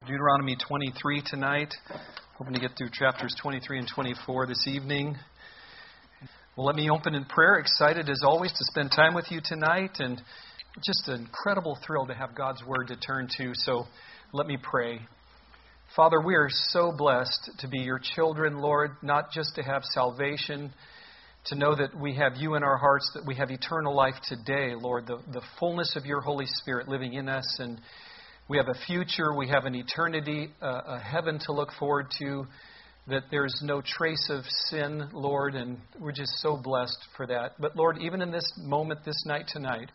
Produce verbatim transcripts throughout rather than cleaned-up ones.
Deuteronomy twenty-three tonight. Hoping to get through chapters twenty-three and twenty-four this evening. Well, let me open in prayer. Excited as always to spend time with you tonight, and just an incredible thrill to have God's Word to turn to. So let me pray. Father, we are so blessed to be your children, Lord, not just to have salvation, to know that we have you in our hearts, that we have eternal life today, Lord, the, the fullness of your Holy Spirit living in us, and we have a future, we have an eternity, uh, a heaven to look forward to, that there's no trace of sin, Lord, and we're just so blessed for that. But Lord, even in this moment, this night tonight,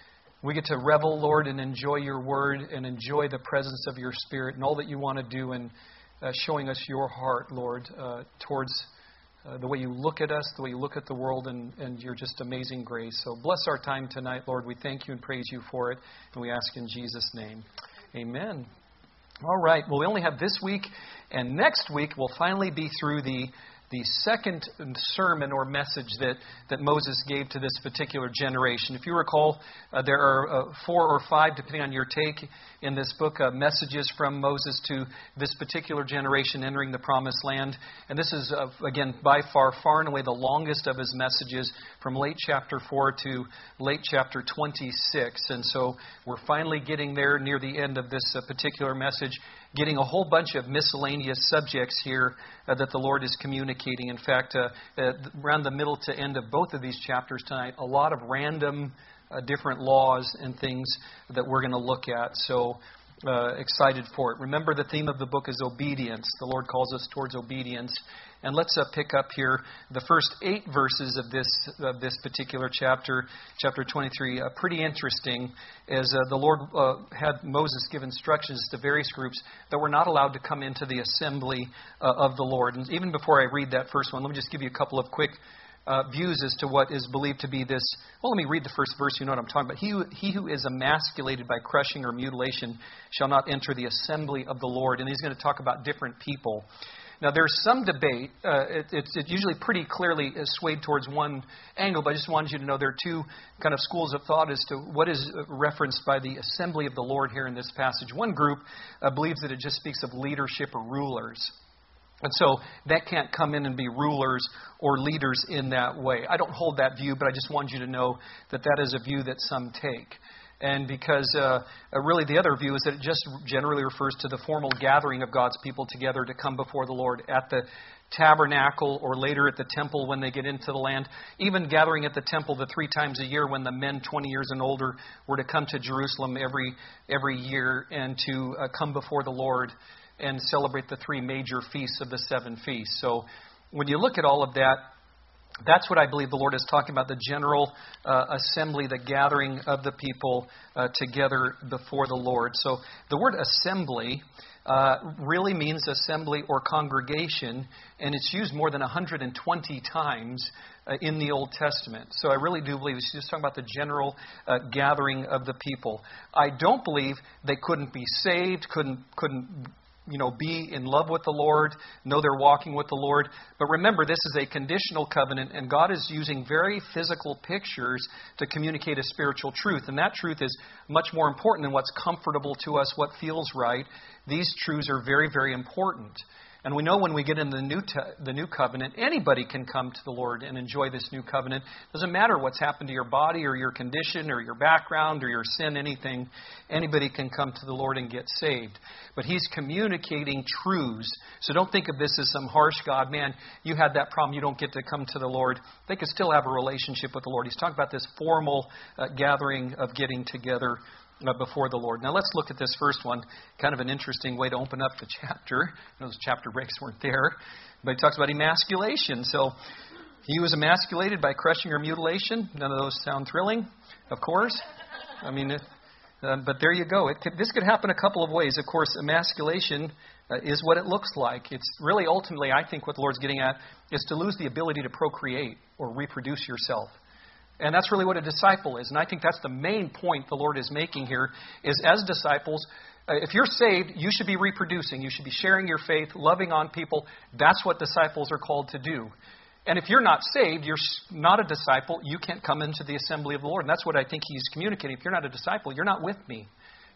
we get to revel, Lord, and enjoy your word and enjoy the presence of your Spirit and all that you want to do in uh, showing us your heart, Lord, uh, towards uh, the way you look at us, the way you look at the world, and, and your just amazing grace. So bless our time tonight, Lord. We thank you and praise you for it, and we ask in Jesus' name. Amen. All right. Well, we only have this week, and next week we'll finally be through the the second sermon or message that, that Moses gave to this particular generation. If you recall, uh, there are uh, four or five, depending on your take, in this book, uh, messages from Moses to this particular generation entering the Promised Land. And this is, uh, again, by far, far and away the longest of his messages, from late chapter four to late chapter twenty-six. And so we're finally getting there near the end of this uh, particular message, getting a whole bunch of miscellaneous subjects here uh, that the Lord is communicating. In fact, uh, uh, around the middle to end of both of these chapters tonight, a lot of random uh, different laws and things that we're going to look at. So uh, excited for it. Remember, the theme of the book is obedience. The Lord calls us towards obedience. And let's uh, pick up here the first eight verses of this of this particular chapter, chapter twenty-three. Uh, pretty interesting, as uh, the Lord uh, had Moses give instructions to various groups that were not allowed to come into the assembly uh, of the Lord. And even before I read that first one, let me just give you a couple of quick uh, views as to what is believed to be this. Well, let me read the first verse. You know what I'm talking about. He who, he who is emasculated by crushing or mutilation shall not enter the assembly of the Lord. And he's going to talk about different people. Now, there's some debate. Uh, it, it's, it's usually pretty clearly swayed towards one angle, but I just wanted you to know there are two kind of schools of thought as to what is referenced by the assembly of the Lord here in this passage. One group uh, believes that it just speaks of leadership or rulers. And so that can't come in and be rulers or leaders in that way. I don't hold that view, but I just want you to know that that is a view that some take. And because uh, really the other view is that it just generally refers to the formal gathering of God's people together to come before the Lord at the tabernacle or later at the temple when they get into the land. Even gathering at the temple the three times a year when the men twenty years and older were to come to Jerusalem every every year and to uh, come before the Lord and celebrate the three major feasts of the seven feasts. So when you look at all of that, that's what I believe the Lord is talking about, the general uh, assembly, the gathering of the people uh, together before the Lord. So the word assembly uh, really means assembly or congregation, and it's used more than one hundred twenty times uh, in the Old Testament. So I really do believe it's just talking about the general uh, gathering of the people. I don't believe they couldn't be saved, couldn't couldn't you know, be in love with the Lord, know they're walking with the Lord. But remember, this is a conditional covenant, and God is using very physical pictures to communicate a spiritual truth. And that truth is much more important than what's comfortable to us, what feels right. These truths are very, very important. And we know when we get in the new te- the new covenant, anybody can come to the Lord and enjoy this new covenant. Doesn't matter what's happened to your body or your condition or your background or your sin, anything. Anybody can come to the Lord and get saved. But He's communicating truths. So don't think of this as some harsh God. Man, you had that problem. You don't get to come to the Lord. They can still have a relationship with the Lord. He's talking about this formal uh, gathering of getting together Uh, before the Lord. Now let's look at this first one. Kind of an interesting way to open up the chapter. Those chapter breaks weren't there. But he talks about emasculation. So he was emasculated by crushing or mutilation. None of those sound thrilling, of course. I mean, uh, but there you go. It could, this could happen a couple of ways. Of course, emasculation uh, is what it looks like. It's really ultimately, I think what the Lord's getting at is to lose the ability to procreate or reproduce yourself. And that's really what a disciple is. And I think that's the main point the Lord is making here, is as disciples, uh, if you're saved, you should be reproducing. You should be sharing your faith, loving on people. That's what disciples are called to do. And if you're not saved, you're not a disciple, you can't come into the assembly of the Lord. And that's what I think He's communicating. If you're not a disciple, you're not with me.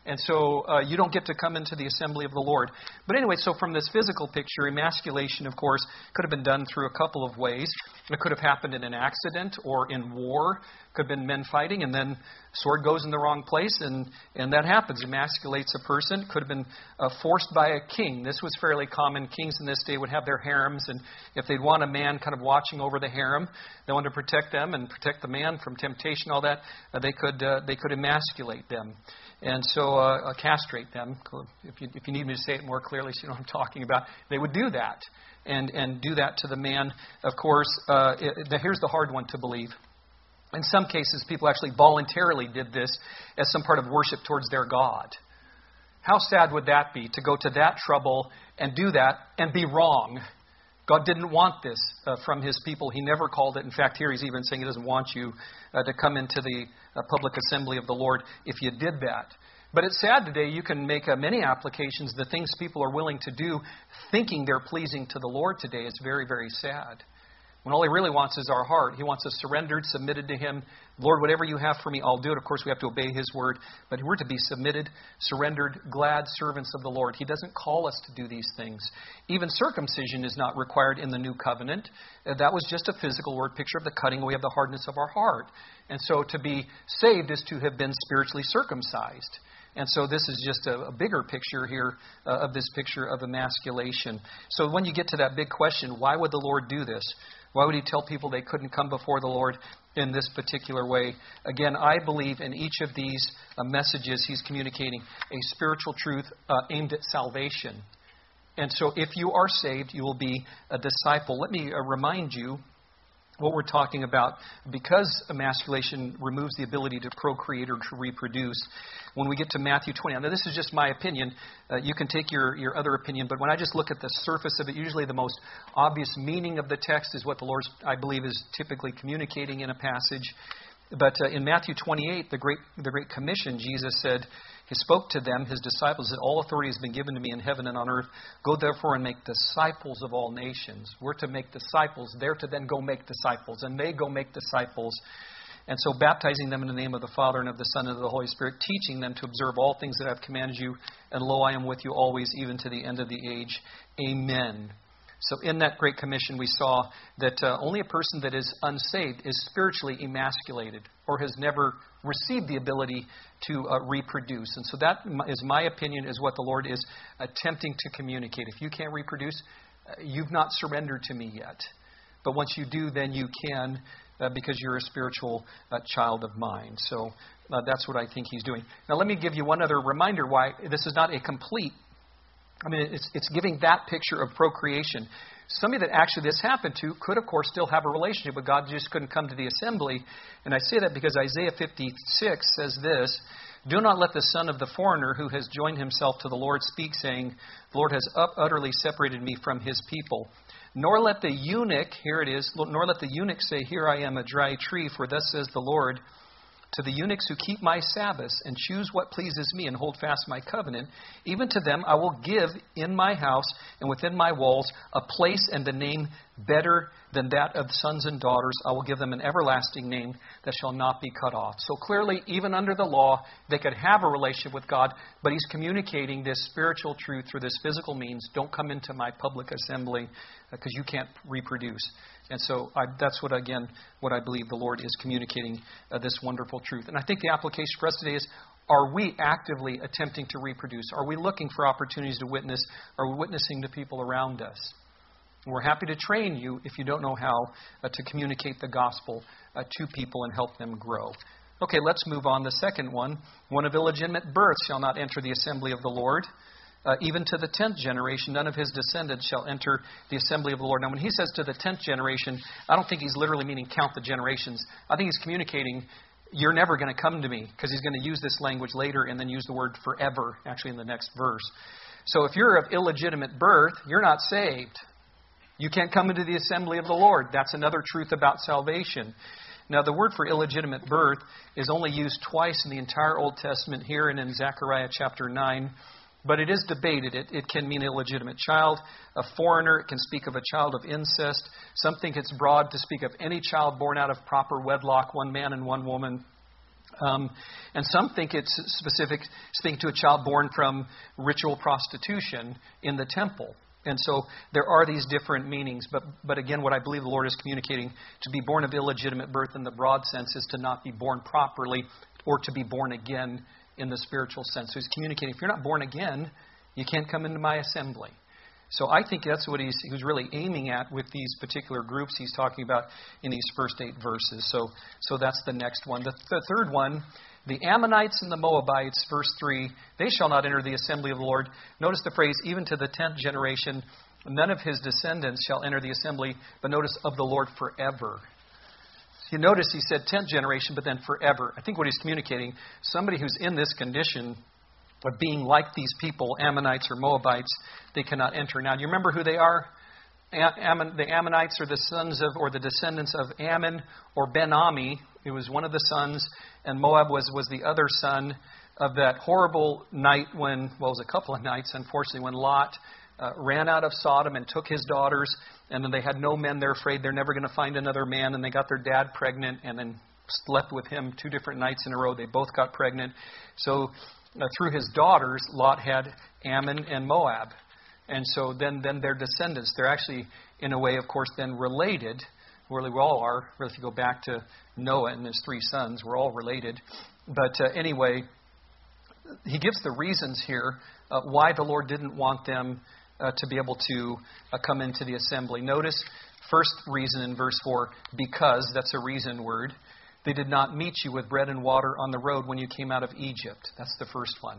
And so uh, you don't get to come into the assembly of the Lord. But anyway, so from this physical picture, emasculation, of course, could have been done through a couple of ways. It could have happened in an accident or in war. Could have been men fighting, and then sword goes in the wrong place, and, and that happens. Emasculates a person. Could have been uh, forced by a king. This was fairly common. Kings in this day would have their harems, and if they'd want a man kind of watching over the harem, they wanted to protect them and protect the man from temptation, all that, uh, they could uh, they could emasculate them. And so uh, uh, castrate them. If you, if you need me to say it more clearly so you know what I'm talking about, they would do that and, and do that to the man. Of course, uh, it, the, here's the hard one to believe. In some cases, people actually voluntarily did this as some part of worship towards their God. How sad would that be, to go to that trouble and do that and be wrong? God didn't want this uh, from His people. He never called it. In fact, here He's even saying He doesn't want you uh, to come into the uh, public assembly of the Lord if you did that. But it's sad today. You can make uh, many applications. The things people are willing to do thinking they're pleasing to the Lord today is very, very sad. When all He really wants is our heart. He wants us surrendered, submitted to Him. Lord, whatever you have for me, I'll do it. Of course, we have to obey His word. But we're to be submitted, surrendered, glad servants of the Lord. He doesn't call us to do these things. Even circumcision is not required in the new covenant. Uh, that was just a physical word picture of the cutting away of the hardness of our heart. And so to be saved is to have been spiritually circumcised. And so this is just a, a bigger picture here uh, of this picture of emasculation. So when you get to that big question, why would the Lord do this? Why would He tell people they couldn't come before the Lord in this particular way? Again, I believe in each of these uh, messages He's communicating a spiritual truth uh, aimed at salvation. And so if you are saved, you will be a disciple. Let me uh, remind you what we're talking about. Because emasculation removes the ability to procreate or to reproduce, when we get to Matthew twenty, now this is just my opinion, uh, you can take your, your other opinion, but when I just look at the surface of it, usually the most obvious meaning of the text is what the Lord, I believe, is typically communicating in a passage. But uh, in Matthew twenty-eight, the Great the Great Commission, Jesus said, He spoke to them, His disciples, that all authority has been given to me in heaven and on earth. Go therefore and make disciples of all nations. We're to make disciples. They're to then go make disciples. And they go make disciples. And so baptizing them in the name of the Father and of the Son and of the Holy Spirit, teaching them to observe all things that I've commanded you. And lo, I am with you always, even to the end of the age. Amen. So in that Great Commission, we saw that uh, only a person that is unsaved is spiritually emasculated or has never received the ability to uh, reproduce. And so that is my opinion, is what the Lord is attempting to communicate. If you can't reproduce, uh, you've not surrendered to me yet. But once you do, then you can, uh, because you're a spiritual uh, child of mine. So uh, that's what I think He's doing. Now let me give you one other reminder why this is not a complete I mean, it's, it's giving that picture of procreation. Somebody that actually this happened to could, of course, still have a relationship with God, just couldn't come to the assembly. And I say that because Isaiah fifty-six says this, Do not let the son of the foreigner who has joined himself to the Lord speak, saying, The Lord has up utterly separated me from His people. Nor let the eunuch, here it is, nor let the eunuch say, Here I am, a dry tree, for thus says the Lord, to the eunuchs who keep my Sabbaths and choose what pleases me and hold fast my covenant, even to them I will give in my house and within my walls a place and a name better than that of sons and daughters. I will give them an everlasting name that shall not be cut off. So clearly, even under the law, they could have a relationship with God, but He's communicating this spiritual truth through this physical means. Don't come into my public assembly because you can't reproduce. And so I, that's what, again, what I believe the Lord is communicating, uh, this wonderful truth. And I think the application for us today is, are we actively attempting to reproduce? Are we looking for opportunities to witness? Are we witnessing to people around us? And we're happy to train you if you don't know how uh, to communicate the gospel uh, to people and help them grow. Okay, let's move on. The second one, one of illegitimate birth shall not enter the assembly of the Lord. Uh, even to the tenth generation, none of his descendants shall enter the assembly of the Lord. Now, when he says to the tenth generation, I don't think he's literally meaning count the generations. I think he's communicating, you're never going to come to me, because he's going to use this language later and then use the word forever, actually in the next verse. So if you're of illegitimate birth, you're not saved. You can't come into the assembly of the Lord. That's another truth about salvation. Now, the word for illegitimate birth is only used twice in the entire Old Testament, here and in Zechariah chapter nine. But it is debated. It, it can mean illegitimate child, a foreigner. It can speak of a child of incest. Some think it's broad to speak of any child born out of proper wedlock, one man and one woman. Um, and some think it's specific, speaking to a child born from ritual prostitution in the temple. And so there are these different meanings. But, but again, what I believe the Lord is communicating, to be born of illegitimate birth in the broad sense is to not be born properly or to be born again in the spiritual sense. So he's communicating, if you're not born again, you can't come into my assembly. So I think that's what he's, he was really aiming at with these particular groups he's talking about in these first eight verses. So, so that's the next one. The, the third one, the Ammonites and the Moabites, verse three, they shall not enter the assembly of the Lord. Notice the phrase, even to the tenth generation, none of his descendants shall enter the assembly, but notice, of the Lord forever. You notice he said tenth generation, but then forever. I think what he's communicating, somebody who's in this condition of being like these people, Ammonites or Moabites, they cannot enter. Now, do you remember who they are? Ammon, the Ammonites are the sons of, or the descendants of Ammon or Ben-Ami. It was one of the sons, and Moab was, was the other son of that horrible night when, well, it was a couple of nights, unfortunately, when Lot uh, ran out of Sodom and took his daughters, and then they had no men. They're afraid they're never going to find another man, and they got their dad pregnant, and then slept with him two different nights in a row. They both got pregnant. So uh, through his daughters, Lot had Ammon and Moab. And so then, then their descendants, they're actually, in a way, of course, then related. Really, we all are. Really, if you go back to Noah and his three sons, we're all related. But uh, anyway, he gives the reasons here uh, why the Lord didn't want them uh, to be able to uh, come into the assembly. Notice, first reason in verse four, because, that's a reason word. They did not meet you with bread and water on the road when you came out of Egypt. That's the first one.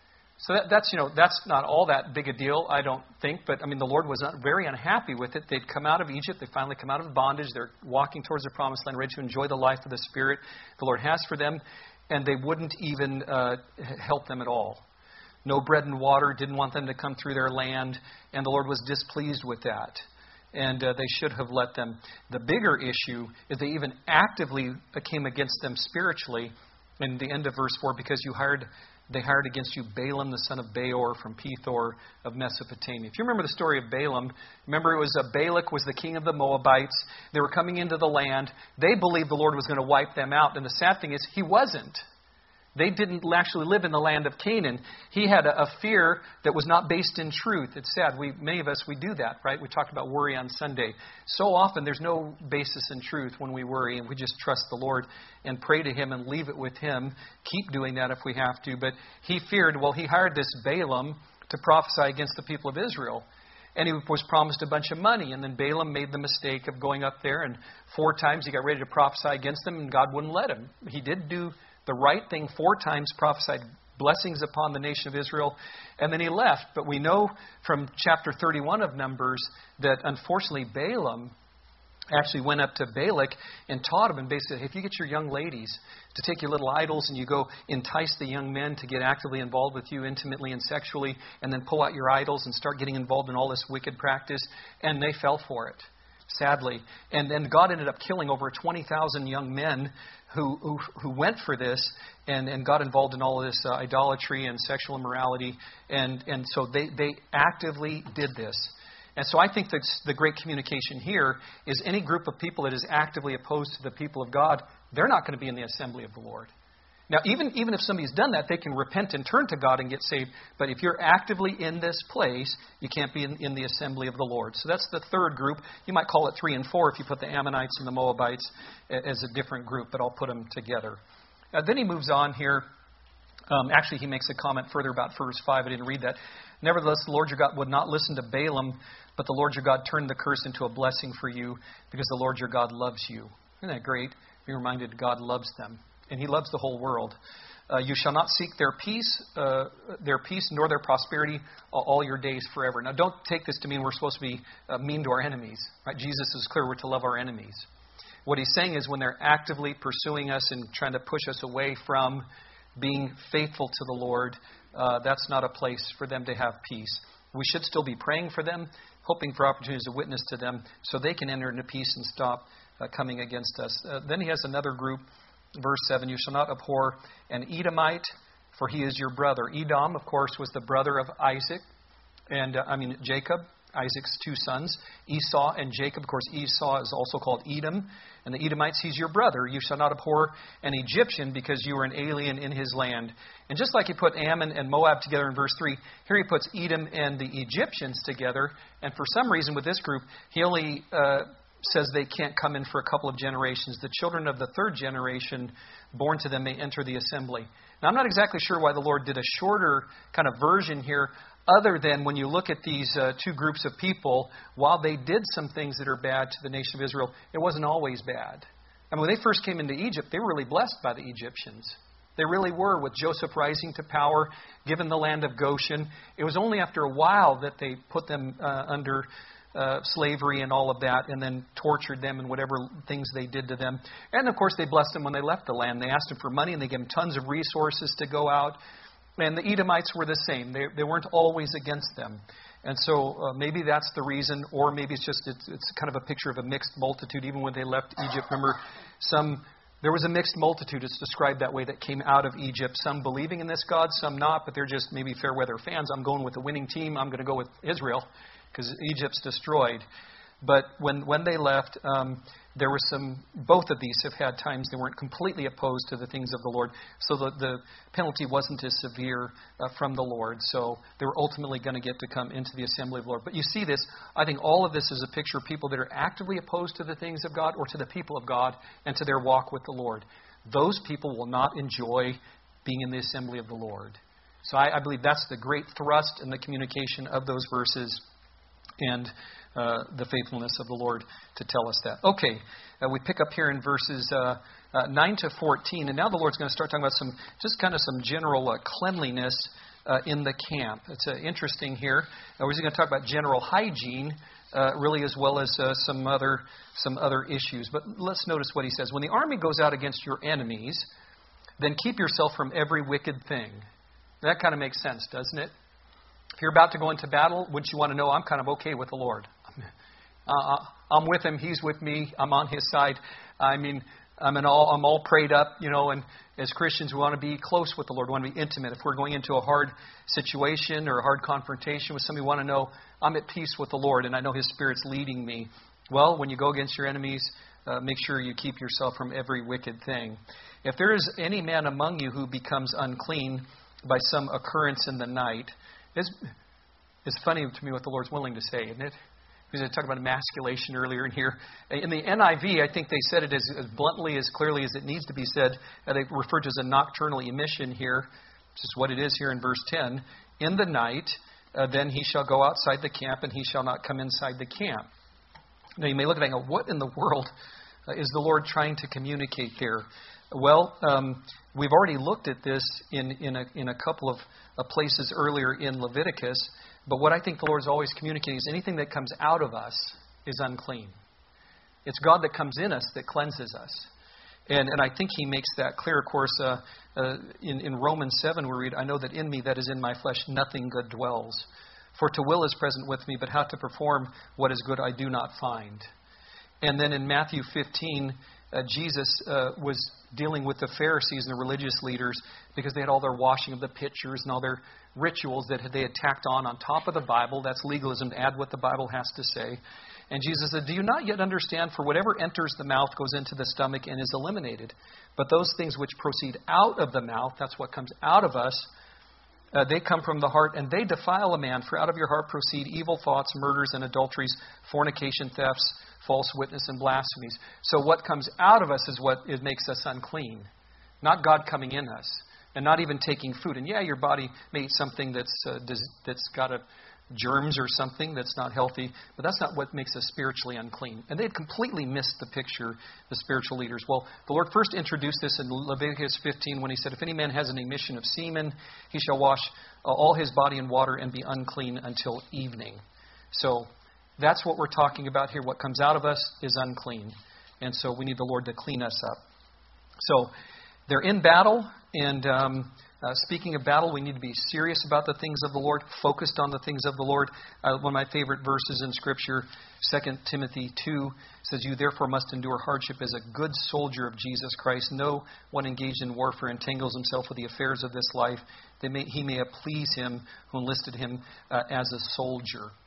So that, that's, you know, that's not all that big a deal, I don't think. But, I mean, the Lord was not very unhappy with it. They'd come out of Egypt. They finally come out of bondage. They're walking towards the promised land, ready to enjoy the life of the Spirit the Lord has for them. And they wouldn't even uh, help them at all. No bread and water, didn't want them to come through their land. And the Lord was displeased with that. And uh, they should have let them. The bigger issue is they even actively came against them spiritually in the end of verse four, because you hired... They hired against you Balaam, the son of Beor, from Pethor of Mesopotamia. If you remember the story of Balaam, remember it was uh, Balak was the king of the Moabites. They were coming into the land. They believed the Lord was going to wipe them out. And the sad thing is, he wasn't. They didn't actually live in the land of Canaan. He had a, a fear that was not based in truth. It's sad. We, many of us, we do that, right? We talked about worry on Sunday. So often there's no basis in truth when we worry, and we just trust the Lord and pray to Him and leave it with Him. Keep doing that if we have to. But he feared, well, he hired this Balaam to prophesy against the people of Israel. And he was promised a bunch of money. And then Balaam made the mistake of going up there, and four times he got ready to prophesy against them, and God wouldn't let him. He did do the right thing four times, prophesied blessings upon the nation of Israel, and then he left. But we know from chapter thirty-one of Numbers that unfortunately Balaam actually went up to Balak and taught him, and basically said, if you get your young ladies to take your little idols and you go entice the young men to get actively involved with you intimately and sexually, and then pull out your idols and start getting involved in all this wicked practice, and they fell for it, sadly. And then God ended up killing over twenty thousand young men Who, who who went for this and, and got involved in all of this uh, idolatry and sexual immorality. And, and so they, they actively did this. And so I think that the great communication here is any group of people that is actively opposed to the people of God, they're not going to be in the assembly of the Lord. Now, even, even if somebody's done that, they can repent and turn to God and get saved. But if you're actively in this place, you can't be in, in the assembly of the Lord. So that's the third group. You might call it three and four if you put the Ammonites and the Moabites as a different group, but I'll put them together. Uh, then he moves on here. Um, actually, he makes a comment further about verse five. I didn't read that. Nevertheless, the Lord your God would not listen to Balaam, but the Lord your God turned the curse into a blessing for you, because the Lord your God loves you. Isn't that great? Be reminded God loves them. And He loves the whole world. Uh, you shall not seek their peace, uh, their peace, nor their prosperity all your days forever. Now, don't take this to mean we're supposed to be uh, mean to our enemies. Right? Jesus is clear we're to love our enemies. What He's saying is when they're actively pursuing us and trying to push us away from being faithful to the Lord, uh, that's not a place for them to have peace. We should still be praying for them, hoping for opportunities to witness to them so they can enter into peace and stop uh, coming against us. Uh, then he has another group. Verse seven, you shall not abhor an Edomite, for he is your brother. Edom, of course, was the brother of Isaac, and uh, I mean Jacob. Isaac's two sons, Esau and Jacob. Of course, Esau is also called Edom. And the Edomites, he's your brother. You shall not abhor an Egyptian because you are an alien in his land. And just like he put Ammon and Moab together in verse three, here he puts Edom and the Egyptians together. And for some reason with this group, he only uh, says they can't come in for a couple of generations. The children of the third generation born to them may enter the assembly. Now, I'm not exactly sure why the Lord did a shorter kind of version here, other than when you look at these uh, two groups of people, while they did some things that are bad to the nation of Israel, it wasn't always bad. I mean, when they first came into Egypt, they were really blessed by the Egyptians. They really were, with Joseph rising to power, given the land of Goshen. It was only after a while that they put them uh, under uh, slavery and all of that, and then tortured them and whatever things they did to them. And, of course, they blessed them when they left the land. They asked them for money, and they gave them tons of resources to go out. And the Edomites were the same. They, they weren't always against them. And so uh, maybe that's the reason, or maybe it's just it's, it's kind of a picture of a mixed multitude. Even when they left Egypt, remember, some there was a mixed multitude. It's described that way that came out of Egypt. Some believing in this God, some not, but they're just maybe fair weather fans. I'm going with the winning team. I'm going to go with Israel because Egypt's destroyed. But when, when they left, um, there was some, both of these have had times they weren't completely opposed to the things of the Lord. So the, the penalty wasn't as severe uh, from the Lord. So they were ultimately going to get to come into the assembly of the Lord. But you see this, I think all of this is a picture of people that are actively opposed to the things of God or to the people of God and to their walk with the Lord. Those people will not enjoy being in the assembly of the Lord. So I, I believe that's the great thrust in the communication of those verses. And Uh, the faithfulness of the Lord to tell us that. Okay, uh, we pick up here in verses uh, uh, nine to fourteen, and now the Lord's going to start talking about some, just kind of some general uh, cleanliness uh, in the camp. It's uh, interesting here. Uh, we're going to talk about general hygiene, uh, really, as well as uh, some other some other issues. But let's notice what he says. When the army goes out against your enemies, then keep yourself from every wicked thing. That kind of makes sense, doesn't it? If you're about to go into battle, wouldn't you want to know, I'm kind of okay with the Lord. Uh, I'm with Him. He's with me. I'm on His side. I mean, I'm an all. I'm all prayed up, you know. And as Christians, we want to be close with the Lord. We want to be intimate. If we're going into a hard situation or a hard confrontation with somebody, we want to know I'm at peace with the Lord, and I know His Spirit's leading me. Well, when you go against your enemies, uh, make sure you keep yourself from every wicked thing. If there is any man among you who becomes unclean by some occurrence in the night, it's, it's funny to me what the Lord's willing to say, isn't it? He was talking about emasculation earlier in here. In the N I V, I think they said it as, as bluntly, as clearly as it needs to be said. Uh, they refer to it as a nocturnal emission here, which is what it is here in verse ten. In the night, uh, then he shall go outside the camp, and he shall not come inside the camp. Now, you may look at that and go, what in the world uh, is the Lord trying to communicate there? Well, um, we've already looked at this in, in, a, in a couple of uh, places earlier in Leviticus. But what I think the Lord is always communicating is anything that comes out of us is unclean. It's God that comes in us that cleanses us. And and I think He makes that clear. Of course, uh, uh, in, in Romans seven we read, I know that in me, that is in my flesh, nothing good dwells. For to will is present with me, but how to perform what is good I do not find. And then in Matthew fifteen, uh, Jesus uh, was dealing with the Pharisees and the religious leaders because they had all their washing of the pitchers and all their rituals that they had tacked on on top of the Bible. That's legalism, to add what the Bible has to say. And Jesus said, do you not yet understand? For whatever enters the mouth goes into the stomach and is eliminated. But those things which proceed out of the mouth, that's what comes out of us, uh, they come from the heart, and they defile a man. For out of your heart proceed evil thoughts, murders and adulteries, fornication, thefts, false witness, and blasphemies. So what comes out of us is what it makes us unclean, not God coming in us. And not even taking food. And yeah, your body may eat something that's uh, does, that's got a germs or something that's not healthy, but that's not what makes us spiritually unclean. And they had completely missed the picture, the spiritual leaders. Well, the Lord first introduced this in Leviticus fifteen when He said, if any man has an emission of semen, he shall wash uh, all his body in water and be unclean until evening. So that's what we're talking about here. What comes out of us is unclean. And so we need the Lord to clean us up. So they're in battle, and um, uh, speaking of battle, we need to be serious about the things of the Lord, focused on the things of the Lord. Uh, one of my favorite verses in Scripture, Second Timothy two, says, you therefore must endure hardship as a good soldier of Jesus Christ. No one engaged in warfare entangles himself with the affairs of this life, that may, he may please him who enlisted him uh, as a soldier.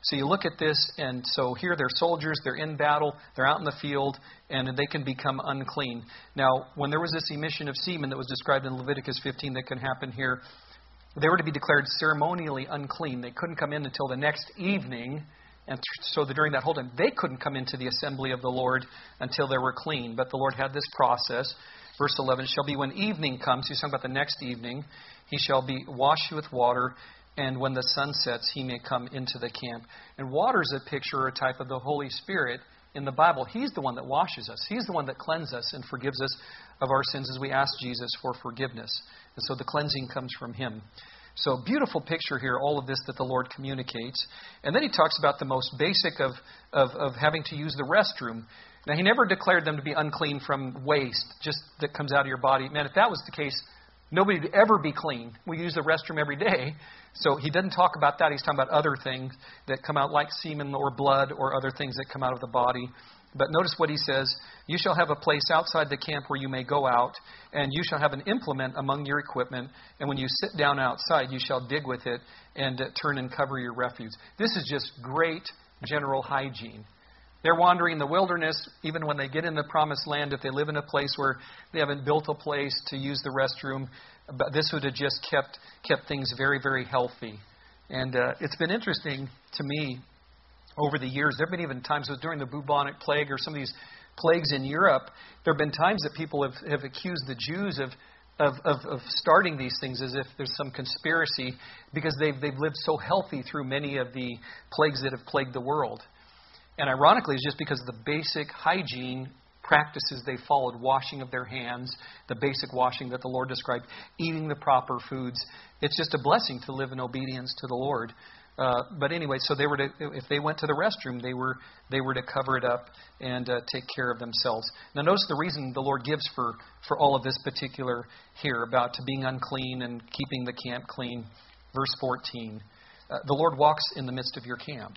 So you look at this, and so here they're soldiers, they're in battle, they're out in the field, and they can become unclean. Now, when there was this emission of semen that was described in Leviticus fifteen that can happen here, they were to be declared ceremonially unclean. They couldn't come in until the next evening, and so that during that whole time, they couldn't come into the assembly of the Lord until they were clean. But the Lord had this process. Verse eleven, it shall be when evening comes, he's talking about the next evening, he shall be washed with water, and when the sun sets, he may come into the camp. And water is a picture or a type of the Holy Spirit in the Bible. He's the one that washes us. He's the one that cleanses us and forgives us of our sins as we ask Jesus for forgiveness. And so the cleansing comes from Him. So beautiful picture here, all of this that the Lord communicates. And then He talks about the most basic of, of, of having to use the restroom. Now, He never declared them to be unclean from waste, just that comes out of your body. Man, if that was the case, nobody would ever be clean. We use the restroom every day. So He doesn't talk about that. He's talking about other things that come out like semen or blood or other things that come out of the body. But notice what He says. You shall have a place outside the camp where you may go out, and you shall have an implement among your equipment. And when you sit down outside, you shall dig with it and uh, turn and cover your refuse. This is just great general hygiene. They're wandering in the wilderness, even when they get in the promised land, if they live in a place where they haven't built a place to use the restroom, but this would have just kept kept things very, very healthy. And uh, it's been interesting to me over the years. There have been even times during the bubonic plague or some of these plagues in Europe, there have been times that people have, have accused the Jews of, of, of, of starting these things as if there's some conspiracy because they've, they've lived so healthy through many of the plagues that have plagued the world. And ironically, it's just because of the basic hygiene practices they followed, washing of their hands, the basic washing that the Lord described, eating the proper foods. It's just a blessing to live in obedience to the Lord. Uh, but anyway, so they were to, if they went to the restroom, they were they were to cover it up and uh, take care of themselves. Now, notice the reason the Lord gives for, for all of this particular here about to being unclean and keeping the camp clean. Verse fourteen, uh, the Lord walks in the midst of your camp.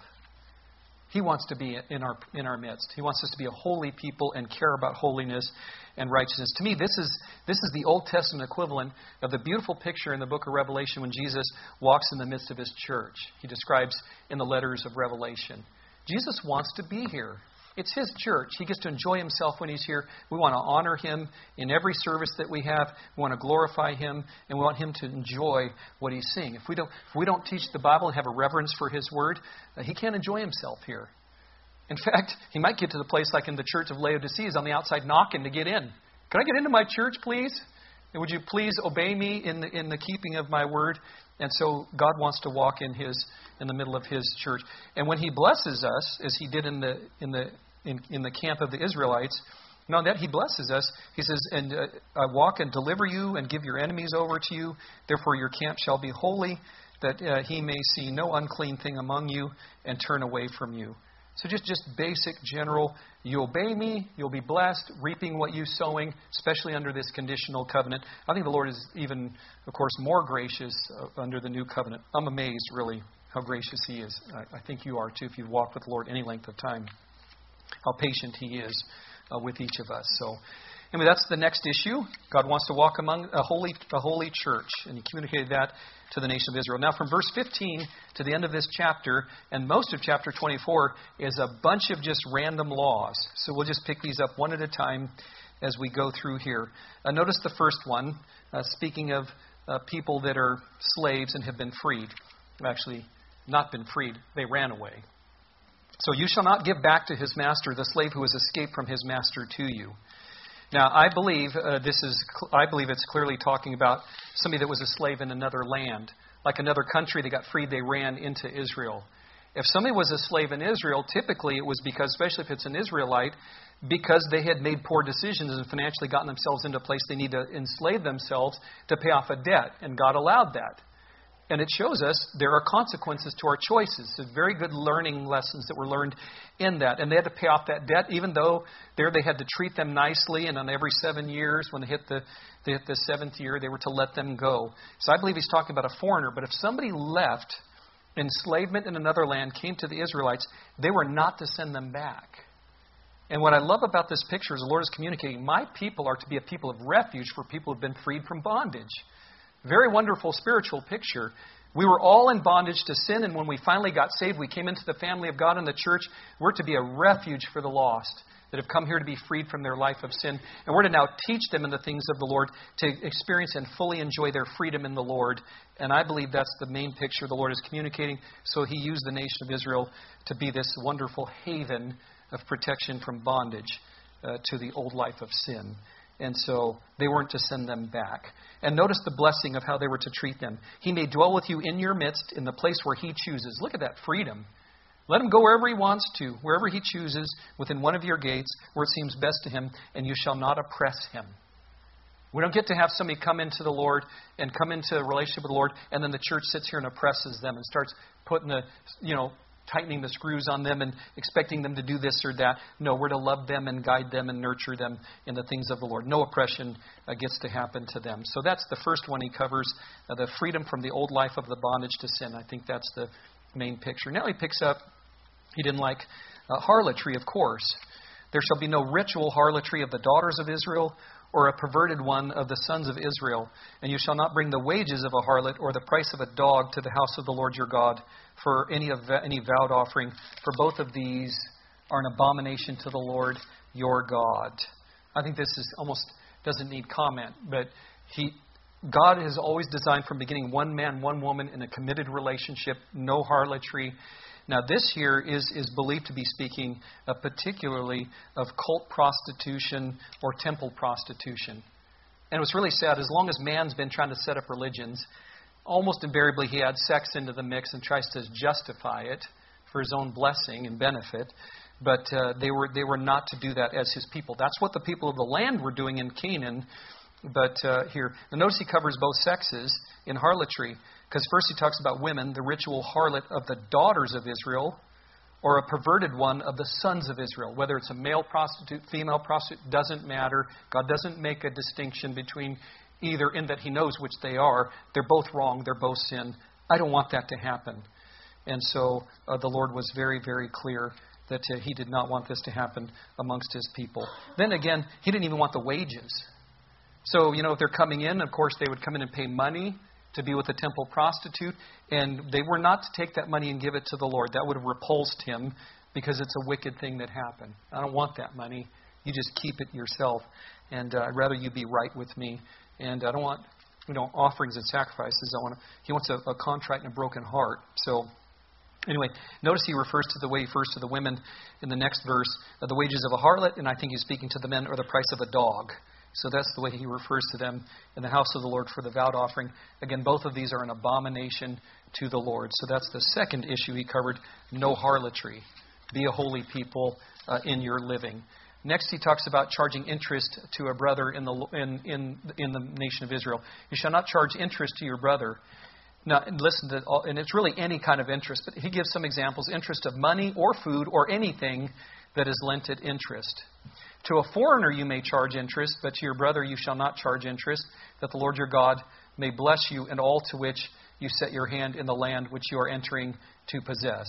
He wants to be in our in our midst. He wants us to be a holy people and care about holiness and righteousness. To me, this is this is the Old Testament equivalent of the beautiful picture in the book of Revelation when Jesus walks in the midst of His church. He describes in the letters of Revelation. Jesus wants to be here. It's His church. He gets to enjoy Himself when He's here. We want to honor Him in every service that we have. We want to glorify Him, and we want Him to enjoy what He's seeing. If we don't, if we don't teach the Bible and have a reverence for His Word, uh, He can't enjoy Himself here. In fact, He might get to the place like in the church of Laodicea, He's on the outside knocking to get in. Can I get into my church, please? And would you please obey me in the, in the keeping of my word? And so God wants to walk in His in the middle of His church. And when He blesses us, as He did in the in the in, in the camp of the Israelites, not that He blesses us, He says, "And uh, I walk and deliver you, and give your enemies over to you. Therefore your camp shall be holy, that uh, He may see no unclean thing among you, and turn away from you." So just, just basic, general, you obey me, you'll be blessed, reaping what you sowing, especially under this conditional covenant. I think the Lord is even, of course, more gracious uh, under the new covenant. I'm amazed, really, how gracious He is. I, I think you are, too, if you've walked with the Lord any length of time. How patient He is uh, with each of us. So, anyway, that's the next issue. God wants to walk among a holy, a holy church, and He communicated that to the nation of Israel. Now, from verse fifteen to the end of this chapter, and most of chapter twenty-four, is a bunch of just random laws. So we'll just pick these up one at a time as we go through here. Uh, notice the first one, uh, speaking of uh, people that are slaves and have been freed. Actually, not been freed. They ran away. So you shall not give back to his master the slave who has escaped from his master to you. Now, I believe uh, this is. I believe it's clearly talking about somebody that was a slave in another land, like another country. They got freed. They ran into Israel. If somebody was a slave in Israel, typically it was because, especially if it's an Israelite, because they had made poor decisions and financially gotten themselves into a place they need to enslave themselves to pay off a debt, and God allowed that. And it shows us there are consequences to our choices. There's very good learning lessons that were learned in that. And they had to pay off that debt, even though there they had to treat them nicely. And on every seven years, when they hit the they hit the seventh year, they were to let them go. So I believe he's talking about a foreigner. But if somebody left enslavement in another land, came to the Israelites, they were not to send them back. And what I love about this picture is the Lord is communicating, my people are to be a people of refuge for people who have been freed from bondage. Very wonderful spiritual picture. We were all in bondage to sin, and when we finally got saved, we came into the family of God in the church. We're to be a refuge for the lost that have come here to be freed from their life of sin. And we're to now teach them in the things of the Lord to experience and fully enjoy their freedom in the Lord. And I believe that's the main picture the Lord is communicating. So He used the nation of Israel to be this wonderful haven of protection from bondage uh, to the old life of sin. And so they weren't to send them back. And notice the blessing of how they were to treat them. He may dwell with you in your midst in the place where He chooses. Look at that freedom. Let Him go wherever He wants to, wherever He chooses, within one of your gates, where it seems best to Him, and you shall not oppress Him. We don't get to have somebody come into the Lord and come into a relationship with the Lord, and then the church sits here and oppresses them and starts putting the, you know, tightening the screws on them and expecting them to do this or that. No, we're to love them and guide them and nurture them in the things of the Lord. No oppression uh, gets to happen to them. So that's the first one he covers, uh, the freedom from the old life of the bondage to sin. I think that's the main picture. Now he picks up, he didn't like uh, harlotry, of course. There shall be no ritual harlotry of the daughters of Israel, or a perverted one of the sons of Israel. And you shall not bring the wages of a harlot or the price of a dog to the house of the Lord your God for any of any vowed offering. For both of these are an abomination to the Lord your God. I think this is almost doesn't need comment, but he God has always designed from the beginning one man, one woman in a committed relationship, no harlotry. Now, this here is, is believed to be speaking uh, particularly of cult prostitution or temple prostitution. And what's really sad, as long as man's been trying to set up religions, almost invariably he adds sex into the mix and tries to justify it for his own blessing and benefit. But uh, they were they were not to do that as His people. That's what the people of the land were doing in Canaan. But uh, here, now notice he covers both sexes in harlotry. Because first he talks about women, the ritual harlot of the daughters of Israel, or a perverted one of the sons of Israel. Whether it's a male prostitute, female prostitute, doesn't matter. God doesn't make a distinction between either in that He knows which they are. They're both wrong. They're both sin. I don't want that to happen. And so uh, the Lord was very, very clear that uh, He did not want this to happen amongst His people. Then again, He didn't even want the wages. So, you know, if they're coming in, of course, they would come in and pay money to be with a temple prostitute, and they were not to take that money and give it to the Lord. That would have repulsed Him because it's a wicked thing that happened. I don't want that money. You just keep it yourself, and uh, I'd rather you be right with me. And I don't want, you know, offerings and sacrifices. I want to, He wants a, a contrite and a broken heart. So anyway, notice he refers to the way he refers to the women in the next verse, uh, the wages of a harlot, and I think he's speaking to the men, or the price of a dog. So that's the way he refers to them in the house of the Lord for the vowed offering. Again, both of these are an abomination to the Lord. So that's the second issue he covered, no harlotry. Be a holy people uh, in your living. Next, he talks about charging interest to a brother in the in, in in the nation of Israel. You shall not charge interest to your brother. Now, listen to all, and it's really any kind of interest, but he gives some examples: interest of money or food or anything that is lent at interest. To a foreigner you may charge interest, but to your brother you shall not charge interest, that the Lord your God may bless you and all to which you set your hand in the land which you are entering to possess.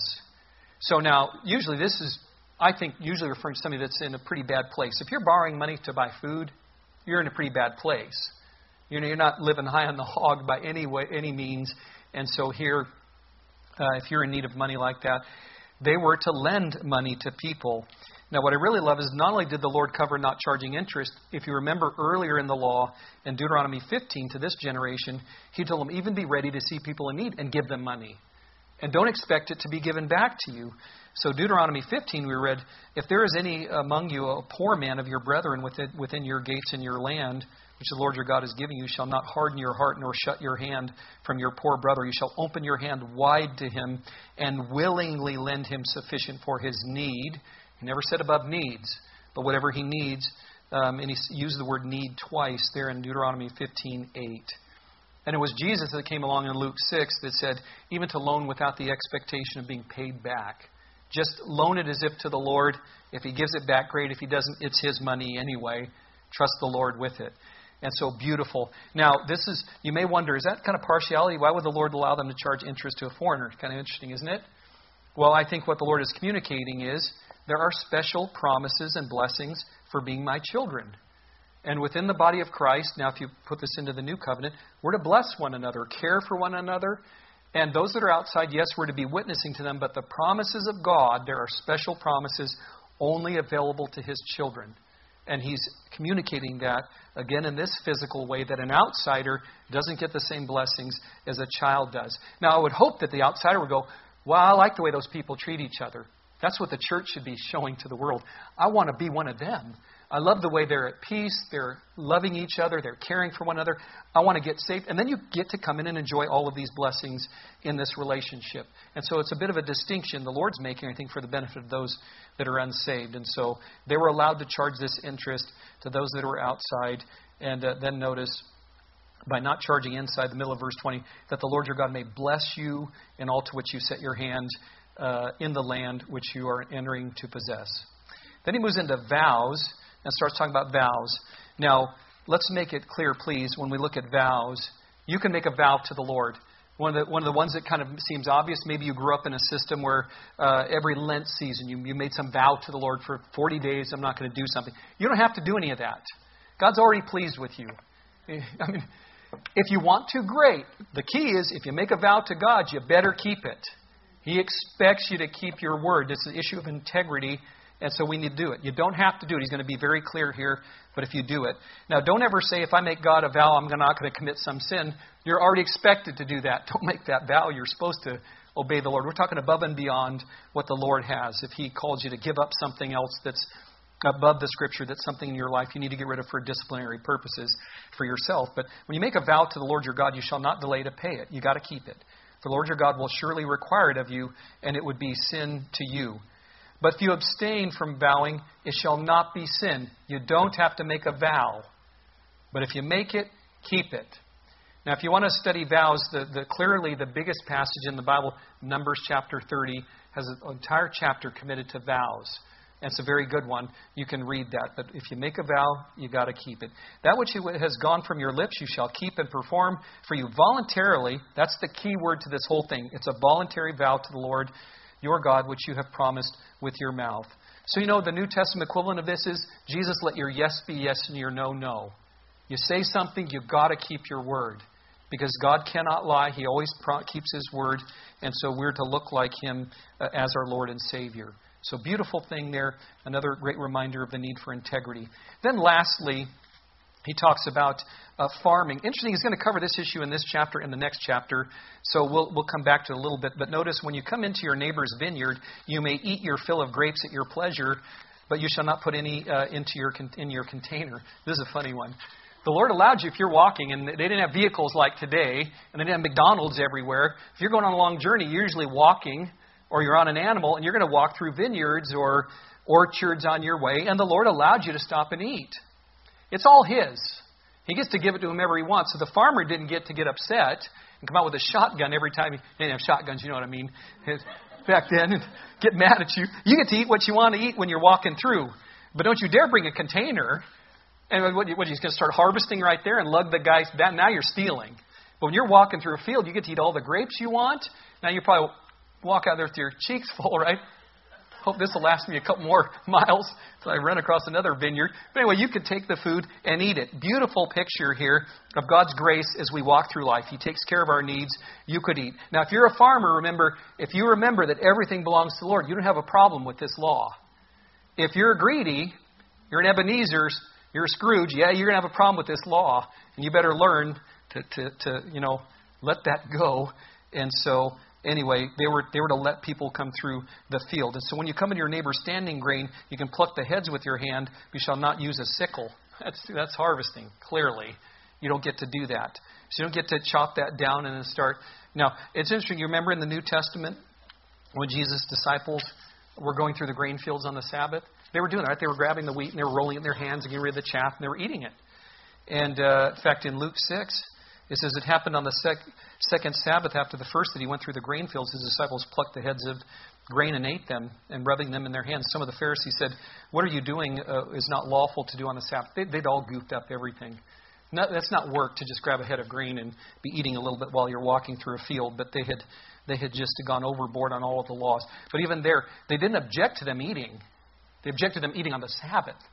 So now, usually this is, I think, usually referring to somebody that's in a pretty bad place. If you're borrowing money to buy food, you're in a pretty bad place. You know, you're not living high on the hog by any way, any means. And so here, uh, if you're in need of money like that, they were to lend money to people. Now, what I really love is not only did the Lord cover not charging interest, if you remember earlier in the law, in Deuteronomy fifteen to this generation, He told them, even be ready to see people in need and give them money. And don't expect it to be given back to you. So Deuteronomy fifteen, we read, if there is any among you, a poor man of your brethren within, within your gates and your land, which the Lord your God is giving you, shall not harden your heart nor shut your hand from your poor brother. You shall open your hand wide to him and willingly lend him sufficient for his need. He never said above needs, but whatever he needs. Um, and he used the word need twice there in Deuteronomy fifteen eight. And it was Jesus that came along in Luke six that said, even to loan without the expectation of being paid back. Just loan it as if to the Lord. If He gives it back, great. If He doesn't, it's His money anyway. Trust the Lord with it. And so beautiful. Now, this is, you may wonder, is that kind of partiality? Why would the Lord allow them to charge interest to a foreigner? Kind of interesting, isn't it? Well, I think what the Lord is communicating is there are special promises and blessings for being my children. And within the body of Christ, now if you put this into the new covenant, we're to bless one another, care for one another, And those that are outside, yes, we're to be witnessing to them, but the promises of God, there are special promises only available to His children. And He's communicating that, again, in this physical way, that an outsider doesn't get the same blessings as a child does. Now, I would hope that the outsider would go, well, I like the way those people treat each other. That's what the church should be showing to the world. I want to be one of them. I love the way they're at peace, they're loving each other, they're caring for one another. I want to get saved. And then you get to come in and enjoy all of these blessings in this relationship. And so it's a bit of a distinction the Lord's making, I think, for the benefit of those that are unsaved. And so they were allowed to charge this interest to those that were outside. And uh, then notice, by not charging inside, the middle of verse twenty, that the Lord your God may bless you in all to which you set your hand uh, in the land which you are entering to possess. Then he moves into vows and starts talking about vows. Now, let's make it clear, please, when we look at vows, you can make a vow to the Lord. One of the, one of the ones that kind of seems obvious, maybe you grew up in a system where uh, every Lent season you, you made some vow to the Lord for forty days, I'm not going to do something. You don't have to do any of that. God's already pleased with you. I mean, if you want to, great. The key is, if you make a vow to God, you better keep it. He expects you to keep your word. It's an issue of integrity. And so we need to do it. You don't have to do it. He's going to be very clear here, but if you do it. Now, don't ever say, if I make God a vow, I'm not going to commit some sin. You're already expected to do that. Don't make that vow. You're supposed to obey the Lord. We're talking above and beyond what the Lord has. If He calls you to give up something else that's above the Scripture, that's something in your life you need to get rid of for disciplinary purposes for yourself. But when you make a vow to the Lord your God, you shall not delay to pay it. You got to keep it. The Lord your God will surely require it of you, and it would be sin to you. But if you abstain from vowing, it shall not be sin. You don't have to make a vow. But if you make it, keep it. Now, if you want to study vows, the, the clearly the biggest passage in the Bible, Numbers chapter thirty, has an entire chapter committed to vows. And it's a very good one. You can read that. But if you make a vow, you got to keep it. That which has gone from your lips, you shall keep and perform for you voluntarily. That's the key word to this whole thing. It's a voluntary vow to the Lord your God, which you have promised with your mouth. So you know the New Testament equivalent of this is, Jesus, let your yes be yes and your no, no. You say something, you've got to keep your word. Because God cannot lie. He always pro- keeps His word. And so we're to look like Him uh, as our Lord and Savior. So beautiful thing there. Another great reminder of the need for integrity. Then lastly, he talks about uh, farming. Interesting, he's going to cover this issue in this chapter and the next chapter, so we'll we'll come back to it a little bit. But notice, when you come into your neighbor's vineyard, you may eat your fill of grapes at your pleasure, but you shall not put any uh, into your con- in your container. This is a funny one. The Lord allowed you, if you're walking, and they didn't have vehicles like today, and they didn't have McDonald's everywhere. If you're going on a long journey, you're usually walking, or you're on an animal, and you're going to walk through vineyards or orchards on your way, and the Lord allowed you to stop and eat. It's all His. He gets to give it to whomever He wants. So the farmer didn't get to get upset and come out with a shotgun every time. He didn't have shotguns, you know what I mean, back then, and get mad at you. You get to eat what you want to eat when you're walking through. But don't you dare bring a container. And what, what he's going to start harvesting right there and lug the guys down. Now you're stealing. But when you're walking through a field, you get to eat all the grapes you want. Now you probably walk out there with your cheeks full, right? Hope this will last me a couple more miles until I run across another vineyard. But anyway, you could take the food and eat it. Beautiful picture here of God's grace as we walk through life. He takes care of our needs. You could eat. Now, if you're a farmer, remember, if you remember that everything belongs to the Lord, you don't have a problem with this law. If you're greedy, you're an Ebenezer's, you're a Scrooge, yeah, you're going to have a problem with this law. And you better learn to, to, to you know, let that go. And so... Anyway, they were they were to let people come through the field. And so when you come into your neighbor's standing grain, you can pluck the heads with your hand. You shall not use a sickle. That's that's harvesting, clearly. You don't get to do that. So you don't get to chop that down and then start. Now, it's interesting. You remember in the New Testament when Jesus' disciples were going through the grain fields on the Sabbath? They were doing that, right? They were grabbing the wheat and they were rolling it in their hands and getting rid of the chaff and they were eating it. And uh, in fact, in Luke six, it says it happened on the sec- second Sabbath after the first that he went through the grain fields. His disciples plucked the heads of grain and ate them, and rubbing them in their hands. Some of the Pharisees said, "What are you doing uh, is not lawful to do on the Sabbath." They, they'd all goofed up everything. No, that's not work to just grab a head of grain and be eating a little bit while you're walking through a field. But they had they had just gone overboard on all of the laws. But even there, they didn't object to them eating. They objected to them eating on the Sabbath.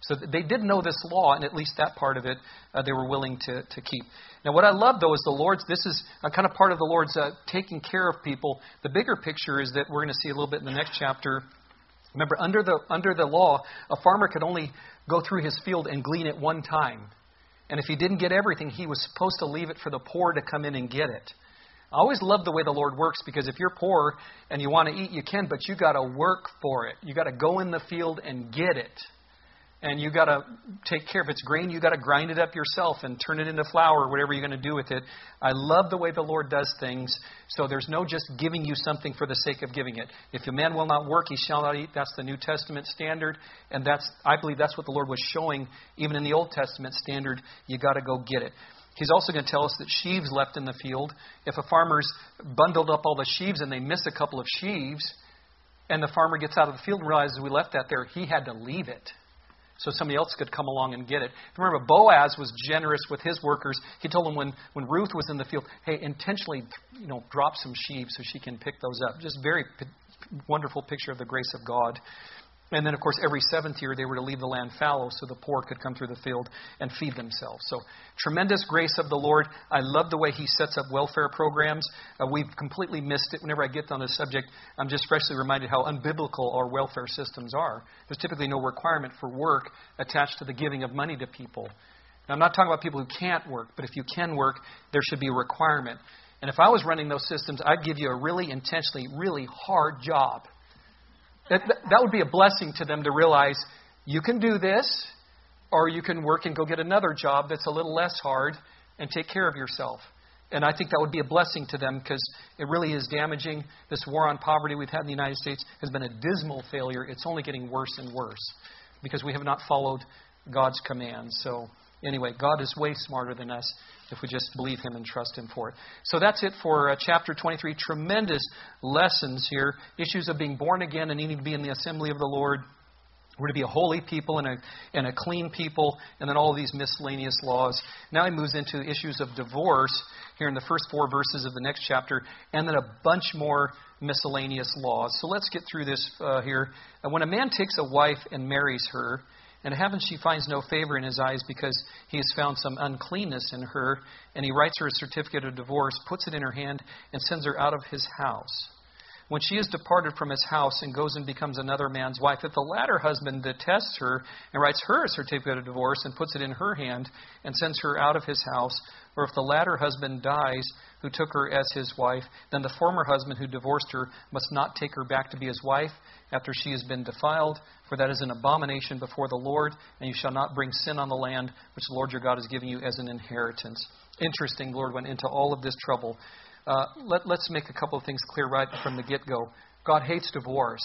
So they did know this law, and at least that part of it uh, they were willing to, to keep. Now, what I love, though, is the Lord's, this is a kind of part of the Lord's uh, taking care of people. The bigger picture is that we're going to see a little bit in the next chapter. Remember, under the under the law, a farmer could only go through his field and glean at one time. And if he didn't get everything, he was supposed to leave it for the poor to come in and get it. I always love the way the Lord works, because if you're poor and you want to eat, you can, but you got to work for it. You got to go in the field and get it. And you got to take care. If it's grain, you got to grind it up yourself and turn it into flour, or whatever you're going to do with it. I love the way the Lord does things. So there's no just giving you something for the sake of giving it. If a man will not work, he shall not eat. That's the New Testament standard. And that's, I believe that's what the Lord was showing even in the Old Testament standard. You got to go get it. He's also going to tell us that sheaves left in the field. If a farmer's bundled up all the sheaves and they miss a couple of sheaves, and the farmer gets out of the field and realizes we left that there, he had to leave it so somebody else could come along and get it. Remember, Boaz was generous with his workers. He told them when, when Ruth was in the field, hey, intentionally, you know, drop some sheaves so she can pick those up. Just very p- wonderful picture of the grace of God. And then, of course, every seventh year they were to leave the land fallow so the poor could come through the field and feed themselves. So, tremendous grace of the Lord. I love the way He sets up welfare programs. Uh, we've completely missed it. Whenever I get on this subject, I'm just freshly reminded how unbiblical our welfare systems are. There's typically no requirement for work attached to the giving of money to people. Now, I'm not talking about people who can't work, but if you can work, there should be a requirement. And if I was running those systems, I'd give you a really intentionally, really hard job. That, that would be a blessing to them to realize you can do this, or you can work and go get another job that's a little less hard and take care of yourself. And I think that would be a blessing to them, because it really is damaging. This war on poverty we've had in the United States has been a dismal failure. It's only getting worse and worse because we have not followed God's commands. So anyway, God is way smarter than us if we just believe Him and trust Him for it. So that's it for uh, chapter twenty-three. Tremendous lessons here. Issues of being born again and needing to be in the assembly of the Lord. We're to be a holy people and a, and a clean people. And then all of these miscellaneous laws. Now he moves into issues of divorce here in the first four verses of the next chapter. And then a bunch more miscellaneous laws. So let's get through this uh, here. Uh, when a man takes a wife and marries her, and heaven she finds no favor in his eyes because he has found some uncleanness in her, and he writes her a certificate of divorce, puts it in her hand, and sends her out of his house. When she is departed from his house and goes and becomes another man's wife, if the latter husband detests her and writes her a certificate of divorce and puts it in her hand and sends her out of his house, or if the latter husband dies who took her as his wife, then the former husband who divorced her must not take her back to be his wife after she has been defiled, for that is an abomination before the Lord, and you shall not bring sin on the land which the Lord your God is giving you as an inheritance. Interesting, the Lord went into all of this trouble. Uh, let, let's make a couple of things clear right from the get-go. God hates divorce.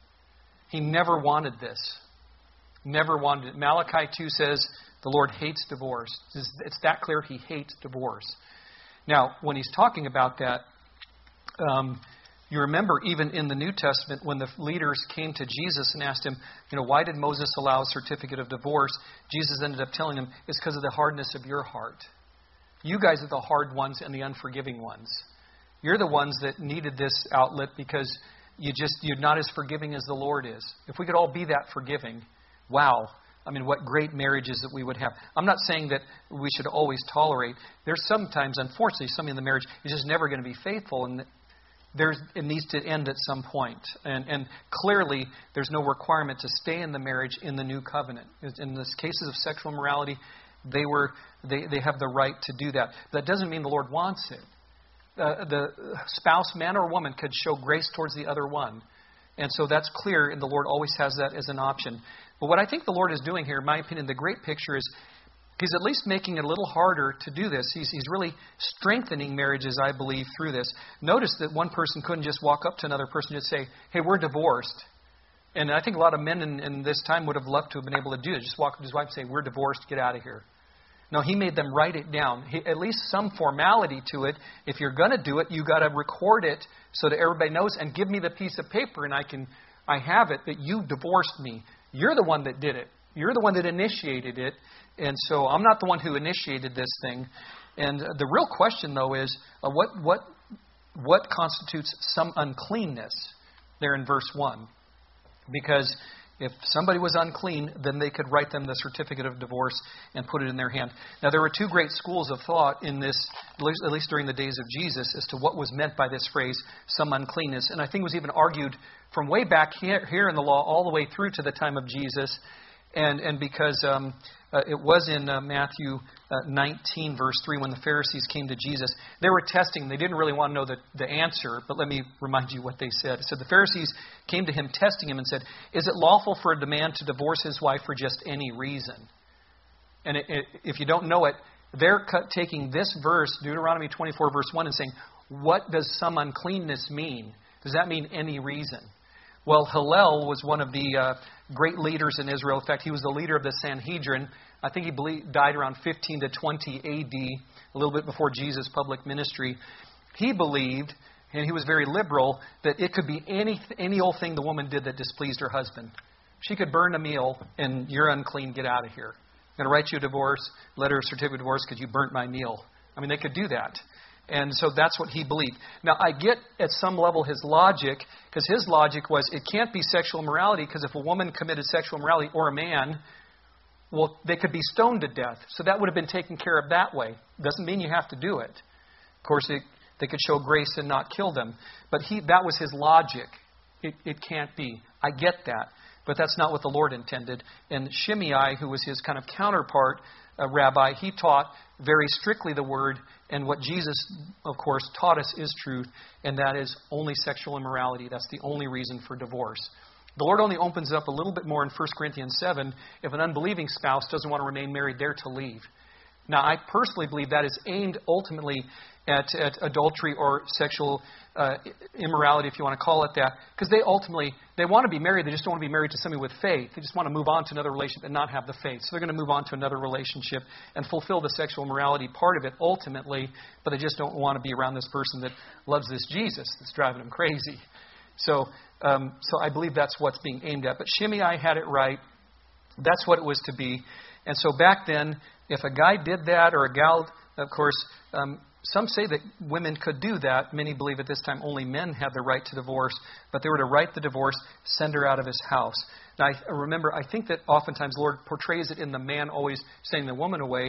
He never wanted this. Never wanted it. Malachi two says the Lord hates divorce. It's, it's that clear. He hates divorce. Now, when he's talking about that, um, you remember even in the New Testament when the leaders came to Jesus and asked him, you know, why did Moses allow a certificate of divorce? Jesus ended up telling them, it's because of the hardness of your heart. You guys are the hard ones and the unforgiving ones. You're the ones that needed this outlet because you just, you're not as forgiving as the Lord is. If we could all be that forgiving, wow. I mean, what great marriages that we would have. I'm not saying that we should always tolerate. There's sometimes, unfortunately, somebody in the marriage is just never going to be faithful, and there's, it needs to end at some point. And, and clearly, there's no requirement to stay in the marriage in the new covenant. In the cases of sexual immorality, they were they, they have the right to do that. That doesn't mean the Lord wants it. Uh, the spouse, man or woman, could show grace towards the other one. And so that's clear, and the Lord always has that as an option. But what I think the Lord is doing here, in my opinion, the great picture is He's at least making it a little harder to do this. He's, he's really strengthening marriages, I believe, through this. Notice that one person couldn't just walk up to another person and say, hey, we're divorced. And I think a lot of men in, in this time would have loved to have been able to do it. Just walk up to his wife and say, we're divorced, get out of here. No, he made them write it down. He, at least some formality to it. If you're going to do it, you got to record it so that everybody knows, and give me the piece of paper and I can, I have it that you divorced me. You're the one that did it. You're the one that initiated it. And so I'm not the one who initiated this thing. And the real question, though, is uh, what what what constitutes some uncleanness there in verse one? Because If somebody was unclean, then they could write them the certificate of divorce and put it in their hand. Now, there were two great schools of thought in this, at least during the days of Jesus, as to what was meant by this phrase, some uncleanness. And I think it was even argued from way back here, here in the law all the way through to the time of Jesus. And, and because um, uh, it was in uh, Matthew uh, nineteen, verse three, when the Pharisees came to Jesus. They were testing. They didn't really want to know the, the answer, but let me remind you what they said. It said the Pharisees came to him, testing him, and said, is it lawful for a man to divorce his wife for just any reason? And it, it, if you don't know it, they're cut, taking this verse, Deuteronomy twenty-four, verse one, and saying, what does some uncleanness mean? Does that mean any reason? Well, Hillel was one of the uh, great leaders in Israel. In fact, he was the leader of the Sanhedrin. I think he believed, died around fifteen to twenty A D, a little bit before Jesus' public ministry. He believed, and he was very liberal, that it could be any any old thing the woman did that displeased her husband. She could burn a meal, and you're unclean, get out of here. I'm going to write you a divorce, letter of certificate of divorce because you burnt my meal. I mean, they could do that. And so that's what he believed. Now, I get at some level his logic, because his logic was it can't be sexual immorality, because if a woman committed sexual immorality, or a man, well, they could be stoned to death. So that would have been taken care of that way. Doesn't mean you have to do it. Of course, it, they could show grace and not kill them. But he that was his logic. It, it can't be. I get that. But that's not what the Lord intended. And Shimei, who was his kind of counterpart, a rabbi, he taught very strictly the word, and what Jesus, of course, taught us is truth, and that is only sexual immorality. That's the only reason for divorce. The Lord only opens it up a little bit more in First Corinthians seven if an unbelieving spouse doesn't want to remain married there to leave. Now, I personally believe that is aimed ultimately at, at adultery or sexual uh, immorality, if you want to call it that, because they ultimately, they want to be married, they just don't want to be married to somebody with faith. They just want to move on to another relationship and not have the faith. So they're going to move on to another relationship and fulfill the sexual immorality part of it ultimately, but they just don't want to be around this person that loves this Jesus that's driving them crazy. So, um, so I believe that's what's being aimed at. But Shimei had it right. That's what it was to be. And so back then, if a guy did that, or a gal, of course, um, some say that women could do that. Many believe at this time only men had the right to divorce, but they were to write the divorce, send her out of his house. Now, I remember, I think that oftentimes the Lord portrays it in the man always sending the woman away.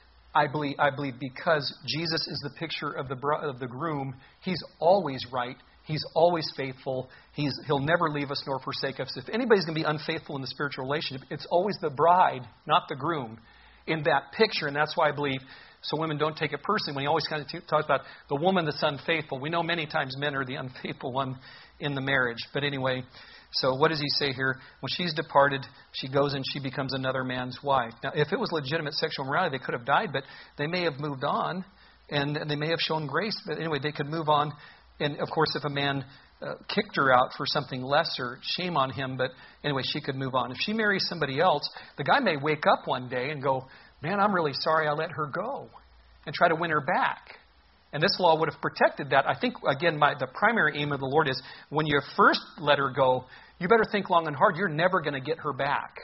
I believe, I believe because Jesus is the picture of the of the groom, he's always right. He's always faithful. He's, he'll never leave us nor forsake us. If anybody's going to be unfaithful in the spiritual relationship, it's always the bride, not the groom, in that picture. And that's why I believe, so women don't take it personally, when he always kind of t- talks about the woman that's unfaithful. We know many times men are the unfaithful one in the marriage. But anyway, so what does he say here? When she's departed, she goes and she becomes another man's wife. Now, if it was legitimate sexual immorality, they could have died, but they may have moved on, and they may have shown grace. But anyway, they could move on. And, of course, if a man uh, kicked her out for something lesser, shame on him. But anyway, she could move on. If she marries somebody else, the guy may wake up one day and go, man, I'm really sorry I let her go, and try to win her back. And this law would have protected that. I think, again, my, the primary aim of the Lord is when you first let her go, you better think long and hard. You're never going to get her back.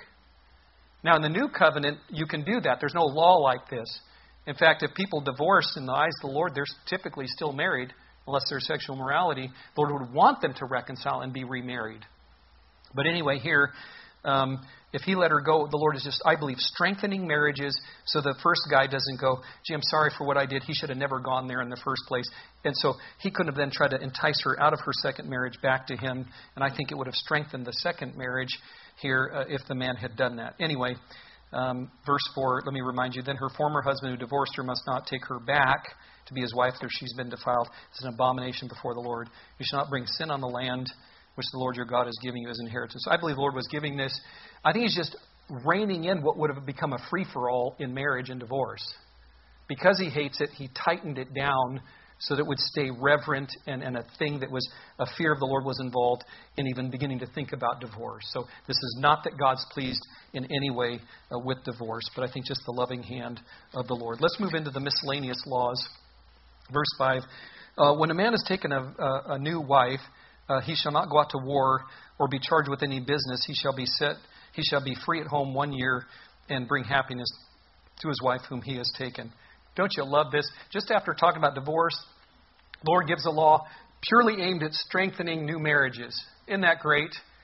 Now, in the new covenant, you can do that. There's no law like this. In fact, if people divorce in the eyes of the Lord, they're typically still married, unless there's sexual immorality. The Lord would want them to reconcile and be remarried. But anyway, here, um, if he let her go, the Lord is just, I believe, strengthening marriages so the first guy doesn't go, gee, I'm sorry for what I did. He should have never gone there in the first place. And so he couldn't have then tried to entice her out of her second marriage back to him. And I think it would have strengthened the second marriage here uh, if the man had done that. Anyway, um, verse four, let me remind you, then her former husband who divorced her must not take her back to be his wife after she's been defiled. It's an abomination before the Lord. You shall not bring sin on the land which the Lord your God is giving you as inheritance. I believe the Lord was giving this. I think he's just reining in what would have become a free-for-all in marriage and divorce. Because he hates it, he tightened it down so that it would stay reverent, and, and a thing that was a fear of the Lord was involved in even beginning to think about divorce. So this is not that God's pleased in any way uh, with divorce, but I think just the loving hand of the Lord. Let's move into the miscellaneous laws. Verse five, uh, when a man has taken a, a, a new wife, uh, he shall not go out to war or be charged with any business. He shall be set. He shall be free at home one year and bring happiness to his wife whom he has taken. Don't you love this? Just after talking about divorce, the Lord gives a law purely aimed at strengthening new marriages. Isn't that great?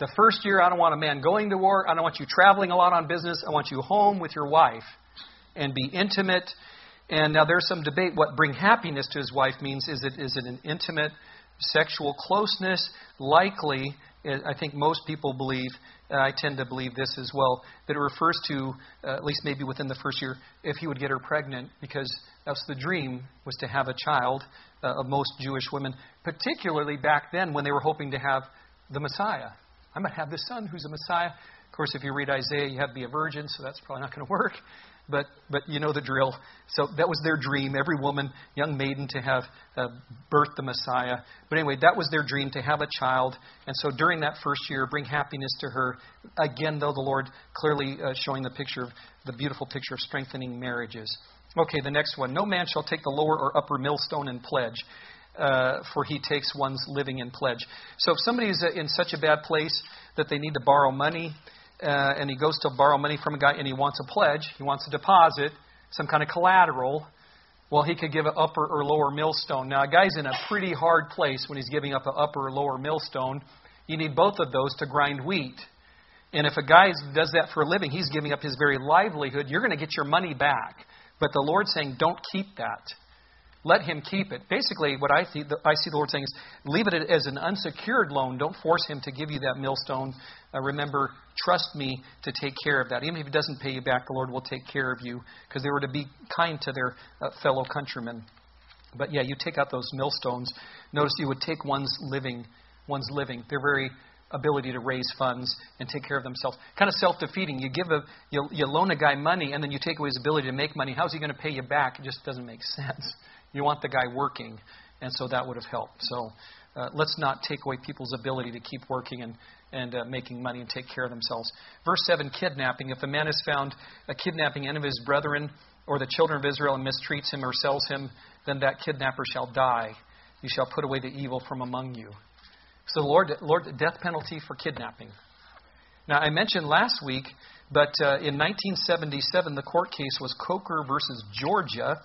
The first year, I don't want a man going to work. I don't want you traveling a lot on business. I want you home with your wife and be intimate. And now there's some debate what bring happiness to his wife means. Is it is it an intimate sexual closeness? Likely, I think most people believe, and I tend to believe this as well, that it refers to, uh, at least maybe within the first year, if he would get her pregnant, because that's the dream, was to have a child uh, of most Jewish women, particularly back then when they were hoping to have the Messiah. I might have this son who's a Messiah. Of course, if you read Isaiah, you have to be a virgin, so that's probably not going to work. But but you know the drill. So that was their dream, every woman, young maiden, to have uh, birthed the Messiah. But anyway, that was their dream, to have a child. And so during that first year, bring happiness to her. Again, though, the Lord clearly uh, showing the picture, of the beautiful picture of strengthening marriages. Okay, the next one. No man shall take the lower or upper millstone in pledge, uh, for he takes one's living in pledge. So if somebody is in such a bad place that they need to borrow money, Uh, and he goes to borrow money from a guy and he wants a pledge, he wants a deposit, some kind of collateral, well, he could give an upper or lower millstone. Now, a guy's in a pretty hard place when he's giving up an upper or lower millstone. You need both of those to grind wheat. And if a guy does that for a living, he's giving up his very livelihood. You're going to get your money back. But the Lord's saying, don't keep that. Let him keep it. Basically, what I see, I see the Lord saying is, leave it as an unsecured loan. Don't force him to give you that millstone. Uh, remember, trust me to take care of that. Even if he doesn't pay you back, the Lord will take care of you, because they were to be kind to their uh, fellow countrymen. But yeah, you take out those millstones. Notice you would take one's living, one's living, their very ability to raise funds and take care of themselves. Kind of self-defeating. You give a, you, you loan a guy money, and then you take away his ability to make money. How's he going to pay you back? It just doesn't make sense. You want the guy working, and so that would have helped. So uh, let's not take away people's ability to keep working and, and uh, making money and take care of themselves. Verse seven, kidnapping. If a man is found uh, kidnapping any of his brethren or the children of Israel and mistreats him or sells him, then that kidnapper shall die. You shall put away the evil from among you. So the Lord, Lord, death penalty for kidnapping. Now, I mentioned last week, but uh, in nineteen seventy-seven, the court case was Coker versus Georgia.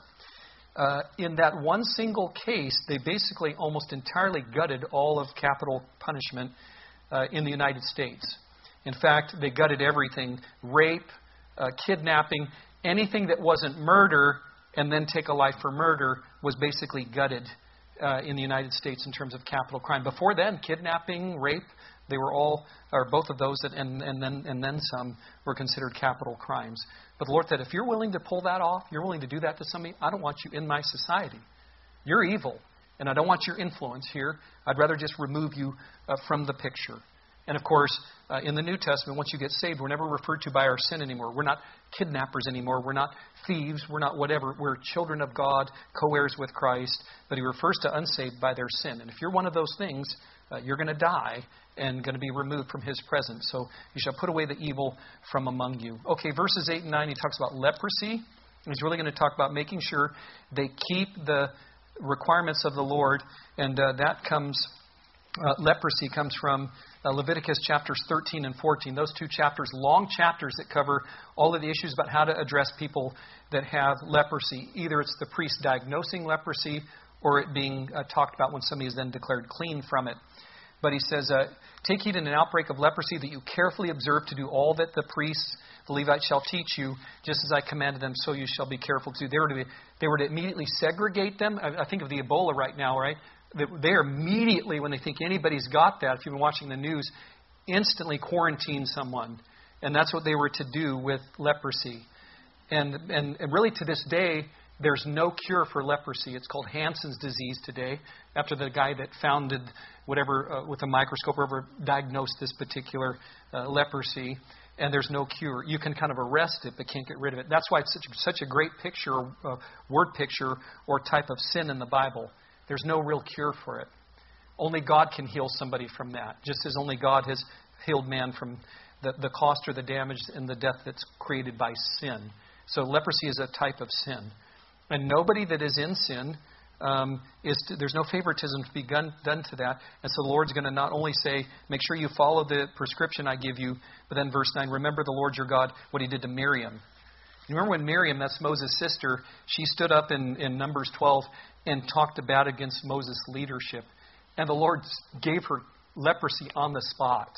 Uh, in that one single case, they basically almost entirely gutted all of capital punishment uh, in the United States. In fact, they gutted everything. Rape, uh, kidnapping, anything that wasn't murder and then take a life for murder was basically gutted uh, in the United States in terms of capital crime. Before then, kidnapping, rape, they were all, or both of those, and, and, then, and then some, were considered capital crimes. But the Lord said, if you're willing to pull that off, you're willing to do that to somebody, I don't want you in my society. You're evil, and I don't want your influence here. I'd rather just remove you uh, from the picture. And of course, uh, in the New Testament, once you get saved, we're never referred to by our sin anymore. We're not kidnappers anymore. We're not thieves. We're not whatever. We're children of God, co-heirs with Christ. But he refers to unsaved by their sin. And if you're one of those things, uh, you're going to die and going to be removed from his presence. So you shall put away the evil from among you. Okay, verses eight and nine, he talks about leprosy. He's really going to talk about making sure they keep the requirements of the Lord. And uh, that comes, uh, leprosy comes from uh, Leviticus chapters thirteen and fourteen. Those two chapters, long chapters that cover all of the issues about how to address people that have leprosy. Either it's the priest diagnosing leprosy or it being uh, talked about when somebody is then declared clean from it. But he says, uh, take heed in an outbreak of leprosy that you carefully observe to do all that the priests, the Levites, shall teach you, just as I commanded them, so you shall be careful to. They were to, be, they were to immediately segregate them. I, I think of the Ebola right now, right? They, they are immediately, when they think anybody's got that, if you've been watching the news, instantly quarantine someone. And that's what they were to do with leprosy. And, and, and really to this day, there's no cure for leprosy. It's called Hansen's disease today, after the guy that founded whatever, uh, with a microscope, or ever diagnosed this particular uh, leprosy. And there's no cure. You can kind of arrest it, but can't get rid of it. That's why it's such, such a great picture, uh, word picture, or type of sin in the Bible. There's no real cure for it. Only God can heal somebody from that, just as only God has healed man from the, the cost or the damage and the death that's created by sin. So leprosy is a type of sin. And nobody that is in sin, um, is to, there's no favoritism to be done, done to that. And so the Lord's going to not only say, make sure you follow the prescription I give you, but then verse nine, remember the Lord your God, what he did to Miriam. You remember when Miriam, that's Moses' sister, she stood up in, in Numbers twelve and talked about against Moses' leadership. And the Lord gave her leprosy on the spot.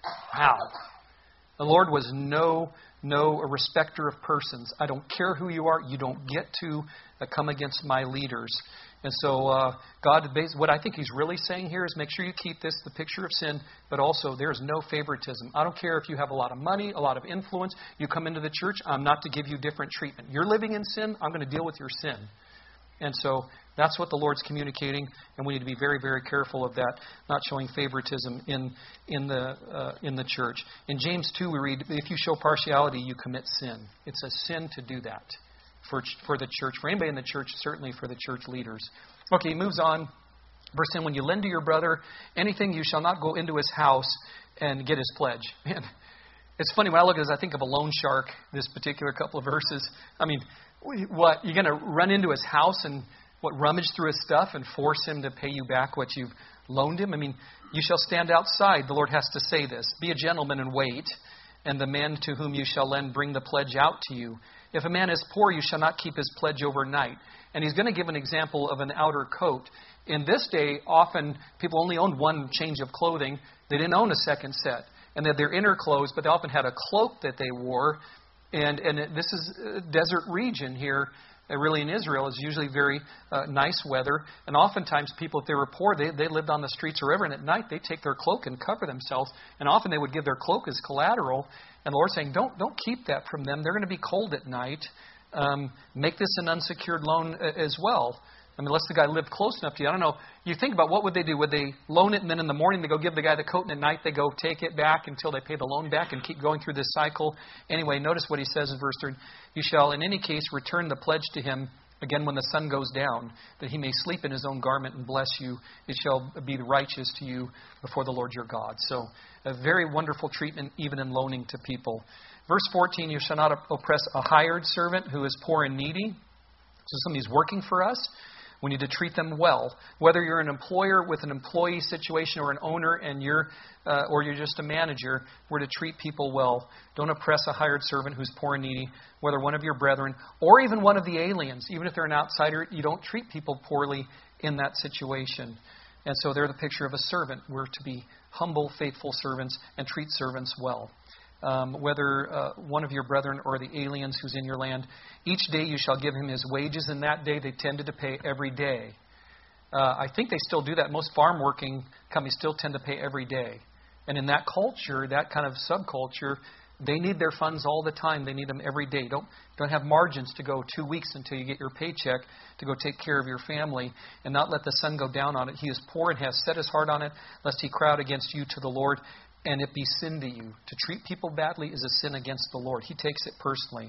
Wow. The Lord was no, no respecter of persons. I don't care who you are. You don't get to uh, come against my leaders. And so uh, God, what I think He's really saying here is make sure you keep this, the picture of sin, but also there's no favoritism. I don't care if you have a lot of money, a lot of influence. You come into the church, I'm not to give you different treatment. You're living in sin, I'm going to deal with your sin. And so that's what the Lord's communicating, and we need to be very, very careful of that, not showing favoritism in in the uh, in the church. In James two, we read, if you show partiality, you commit sin. It's a sin to do that for for the church, for anybody in the church, certainly for the church leaders. Okay, he moves on. Verse ten, when you lend to your brother anything, you shall not go into his house and get his pledge. Man, it's funny, when I look at this, I think of a loan shark, this particular couple of verses. I mean, what, you're going to run into his house and what, rummage through his stuff and force him to pay you back what you've loaned him? I mean, you shall stand outside. The Lord has to say this. Be a gentleman and wait, and the man to whom you shall lend bring the pledge out to you. If a man is poor, you shall not keep his pledge overnight. And he's going to give an example of an outer coat. In this day, often people only owned one change of clothing. They didn't own a second set. And they had their inner clothes, but they often had a cloak that they wore. And, and it, this is a desert region here, uh, really in Israel. It's usually very uh, nice weather. And oftentimes people, if they were poor, they, they lived on the streets or river. And at night, they take their cloak and cover themselves. And often they would give their cloak as collateral. And the Lord's saying, don't, don't keep that from them. They're going to be cold at night. Um, make this an unsecured loan uh, as well. I mean, unless the guy lived close enough to you. I don't know. You think about what would they do? Would they loan it and then in the morning they go give the guy the coat and at night they go take it back until they pay the loan back and keep going through this cycle? Anyway, notice what he says in verse three. You shall in any case return the pledge to him again when the sun goes down, that he may sleep in his own garment and bless you. It shall be righteous to you before the Lord your God. So a very wonderful treatment even in loaning to people. Verse fourteen, you shall not oppress a hired servant who is poor and needy. So somebody's working for us. We need to treat them well. Whether you're an employer with an employee situation or an owner and you're uh, or you're just a manager, we're to treat people well. Don't oppress a hired servant who's poor and needy, whether one of your brethren or even one of the aliens. Even if they're an outsider, you don't treat people poorly in that situation. And so they're the picture of a servant. We're to be humble, faithful servants and treat servants well. Um, whether uh, one of your brethren or the aliens who's in your land, each day you shall give him his wages. And that day they tended to pay every day. Uh, I think they still do that. Most farm working companies still tend to pay every day. And in that culture, that kind of subculture, they need their funds all the time. They need them every day. Don't don't have margins to go two weeks until you get your paycheck to go take care of your family and not let the sun go down on it. He is poor and has set his heart on it, lest he crowd against you to the Lord. And it be sin to you. To treat people badly is a sin against the Lord. He takes it personally.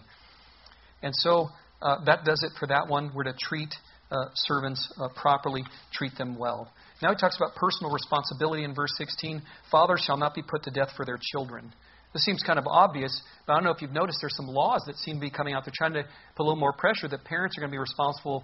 And so uh, that does it for that one. We're to treat uh, servants uh, properly, treat them well. Now he talks about personal responsibility in verse sixteen. Fathers shall not be put to death for their children. This seems kind of obvious, but I don't know if you've noticed there's some laws that seem to be coming out. They're trying to put a little more pressure that parents are going to be responsible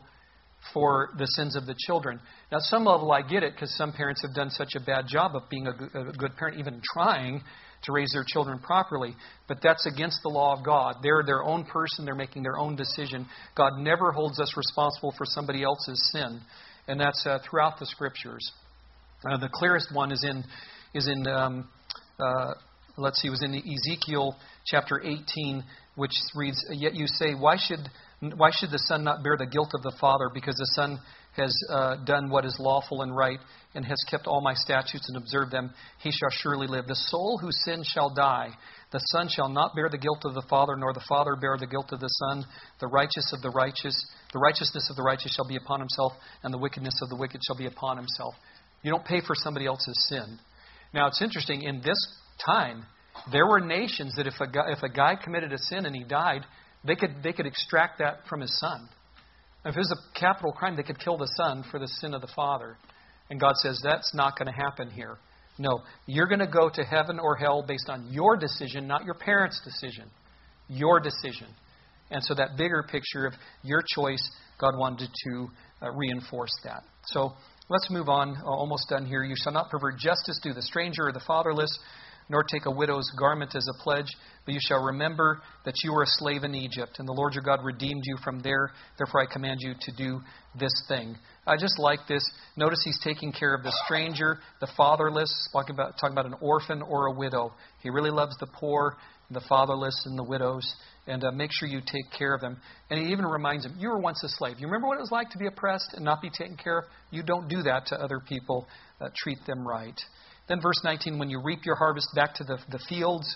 for the sins of the children. Now, at some level, I get it, because some parents have done such a bad job of being a good, a good parent, even trying to raise their children properly. But that's against the law of God. They're their own person. They're making their own decision. God never holds us responsible for somebody else's sin. And that's uh, throughout the Scriptures. Uh, the clearest one is in, is in um, uh, let's see, it was in Ezekiel chapter eighteen, which reads, yet you say, why should... Why should the son not bear the guilt of the father? Because the son has uh, done what is lawful and right and has kept all my statutes and observed them. He shall surely live. The soul who sins shall die. The son shall not bear the guilt of the father, nor the father bear the guilt of the son. The righteous of the righteous, the righteousness of the righteous shall be upon himself, and the wickedness of the wicked shall be upon himself. You don't pay for somebody else's sin. Now, it's interesting. In this time, there were nations that if a guy, if a guy committed a sin and he died, They could they could extract that from his son. If it was a capital crime, they could kill the son for the sin of the father. And God says, that's not going to happen here. No, you're going to go to heaven or hell based on your decision, not your parents' decision. Your decision. And so that bigger picture of your choice, God wanted to uh, reinforce that. So let's move on. Almost done here. You shall not pervert justice to the stranger or the fatherless, nor take a widow's garment as a pledge, but you shall remember that you were a slave in Egypt, and the Lord your God redeemed you from there. Therefore I command you to do this thing. I just like this. Notice he's taking care of the stranger, the fatherless, talking about, talking about an orphan or a widow. He really loves the poor, the fatherless, and the widows. And uh, make sure you take care of them. And he even reminds them, you were once a slave. You remember what it was like to be oppressed and not be taken care of? You don't do that to other people. Uh, treat them right. Then verse nineteen, when you reap your harvest, back to the, the fields.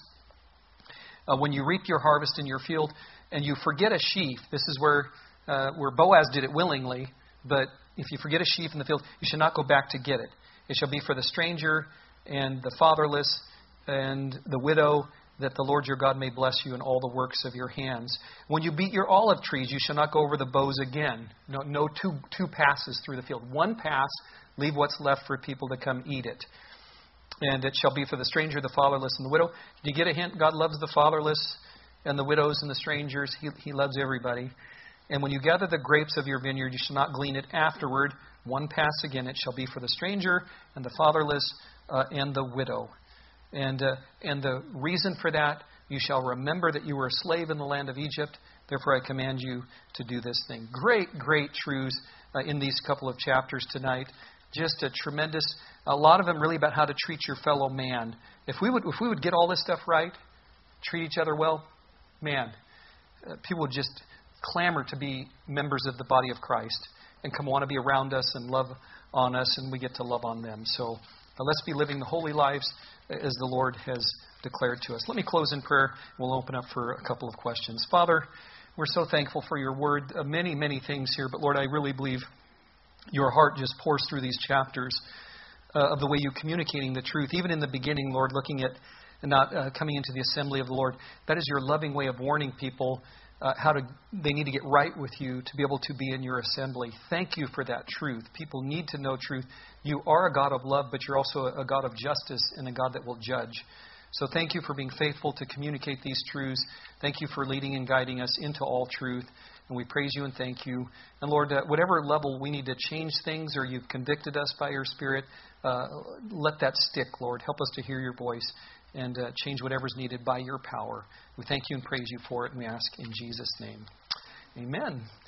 Uh, when you reap your harvest in your field and you forget a sheaf, this is where uh, where Boaz did it willingly, but if you forget a sheaf in the field, you should not go back to get it. It shall be for the stranger and the fatherless and the widow, that the Lord your God may bless you in all the works of your hands. When you beat your olive trees, you shall not go over the boughs again. No, no two, two passes through the field. One pass, leave what's left for people to come eat it. And it shall be for the stranger, the fatherless, and the widow. Do you get a hint? God loves the fatherless and the widows and the strangers. He, he loves everybody. And when you gather the grapes of your vineyard, you shall not glean it afterward. One pass again, it shall be for the stranger and the fatherless uh, and the widow. And uh, and the reason for that, you shall remember that you were a slave in the land of Egypt. Therefore, I command you to do this thing. Great, great truths uh, in these couple of chapters tonight. Just a tremendous, a lot of them really about how to treat your fellow man. If we would, if we would get all this stuff right, treat each other well, man, uh, people would just clamor to be members of the body of Christ and come want to be around us and love on us, and we get to love on them. So uh, let's be living the holy lives as the Lord has declared to us. Let me close in prayer. We'll open up for a couple of questions. Father, we're so thankful for your word. Uh, many, many things here, but Lord, I really believe your heart just pours through these chapters uh, of the way you're communicating the truth. Even in the beginning, Lord, looking at not uh, coming into the assembly of the Lord, that is your loving way of warning people uh, how to they need to get right with you to be able to be in your assembly. Thank you for that truth. People need to know truth. You are a God of love, but you're also a God of justice and a God that will judge. So thank you for being faithful to communicate these truths. Thank you for leading and guiding us into all truth. And we praise you and thank you. And Lord, uh, whatever level we need to change things or you've convicted us by your Spirit, uh, let that stick, Lord. Help us to hear your voice and uh, change whatever's needed by your power. We thank you and praise you for it, and we ask in Jesus' name. Amen.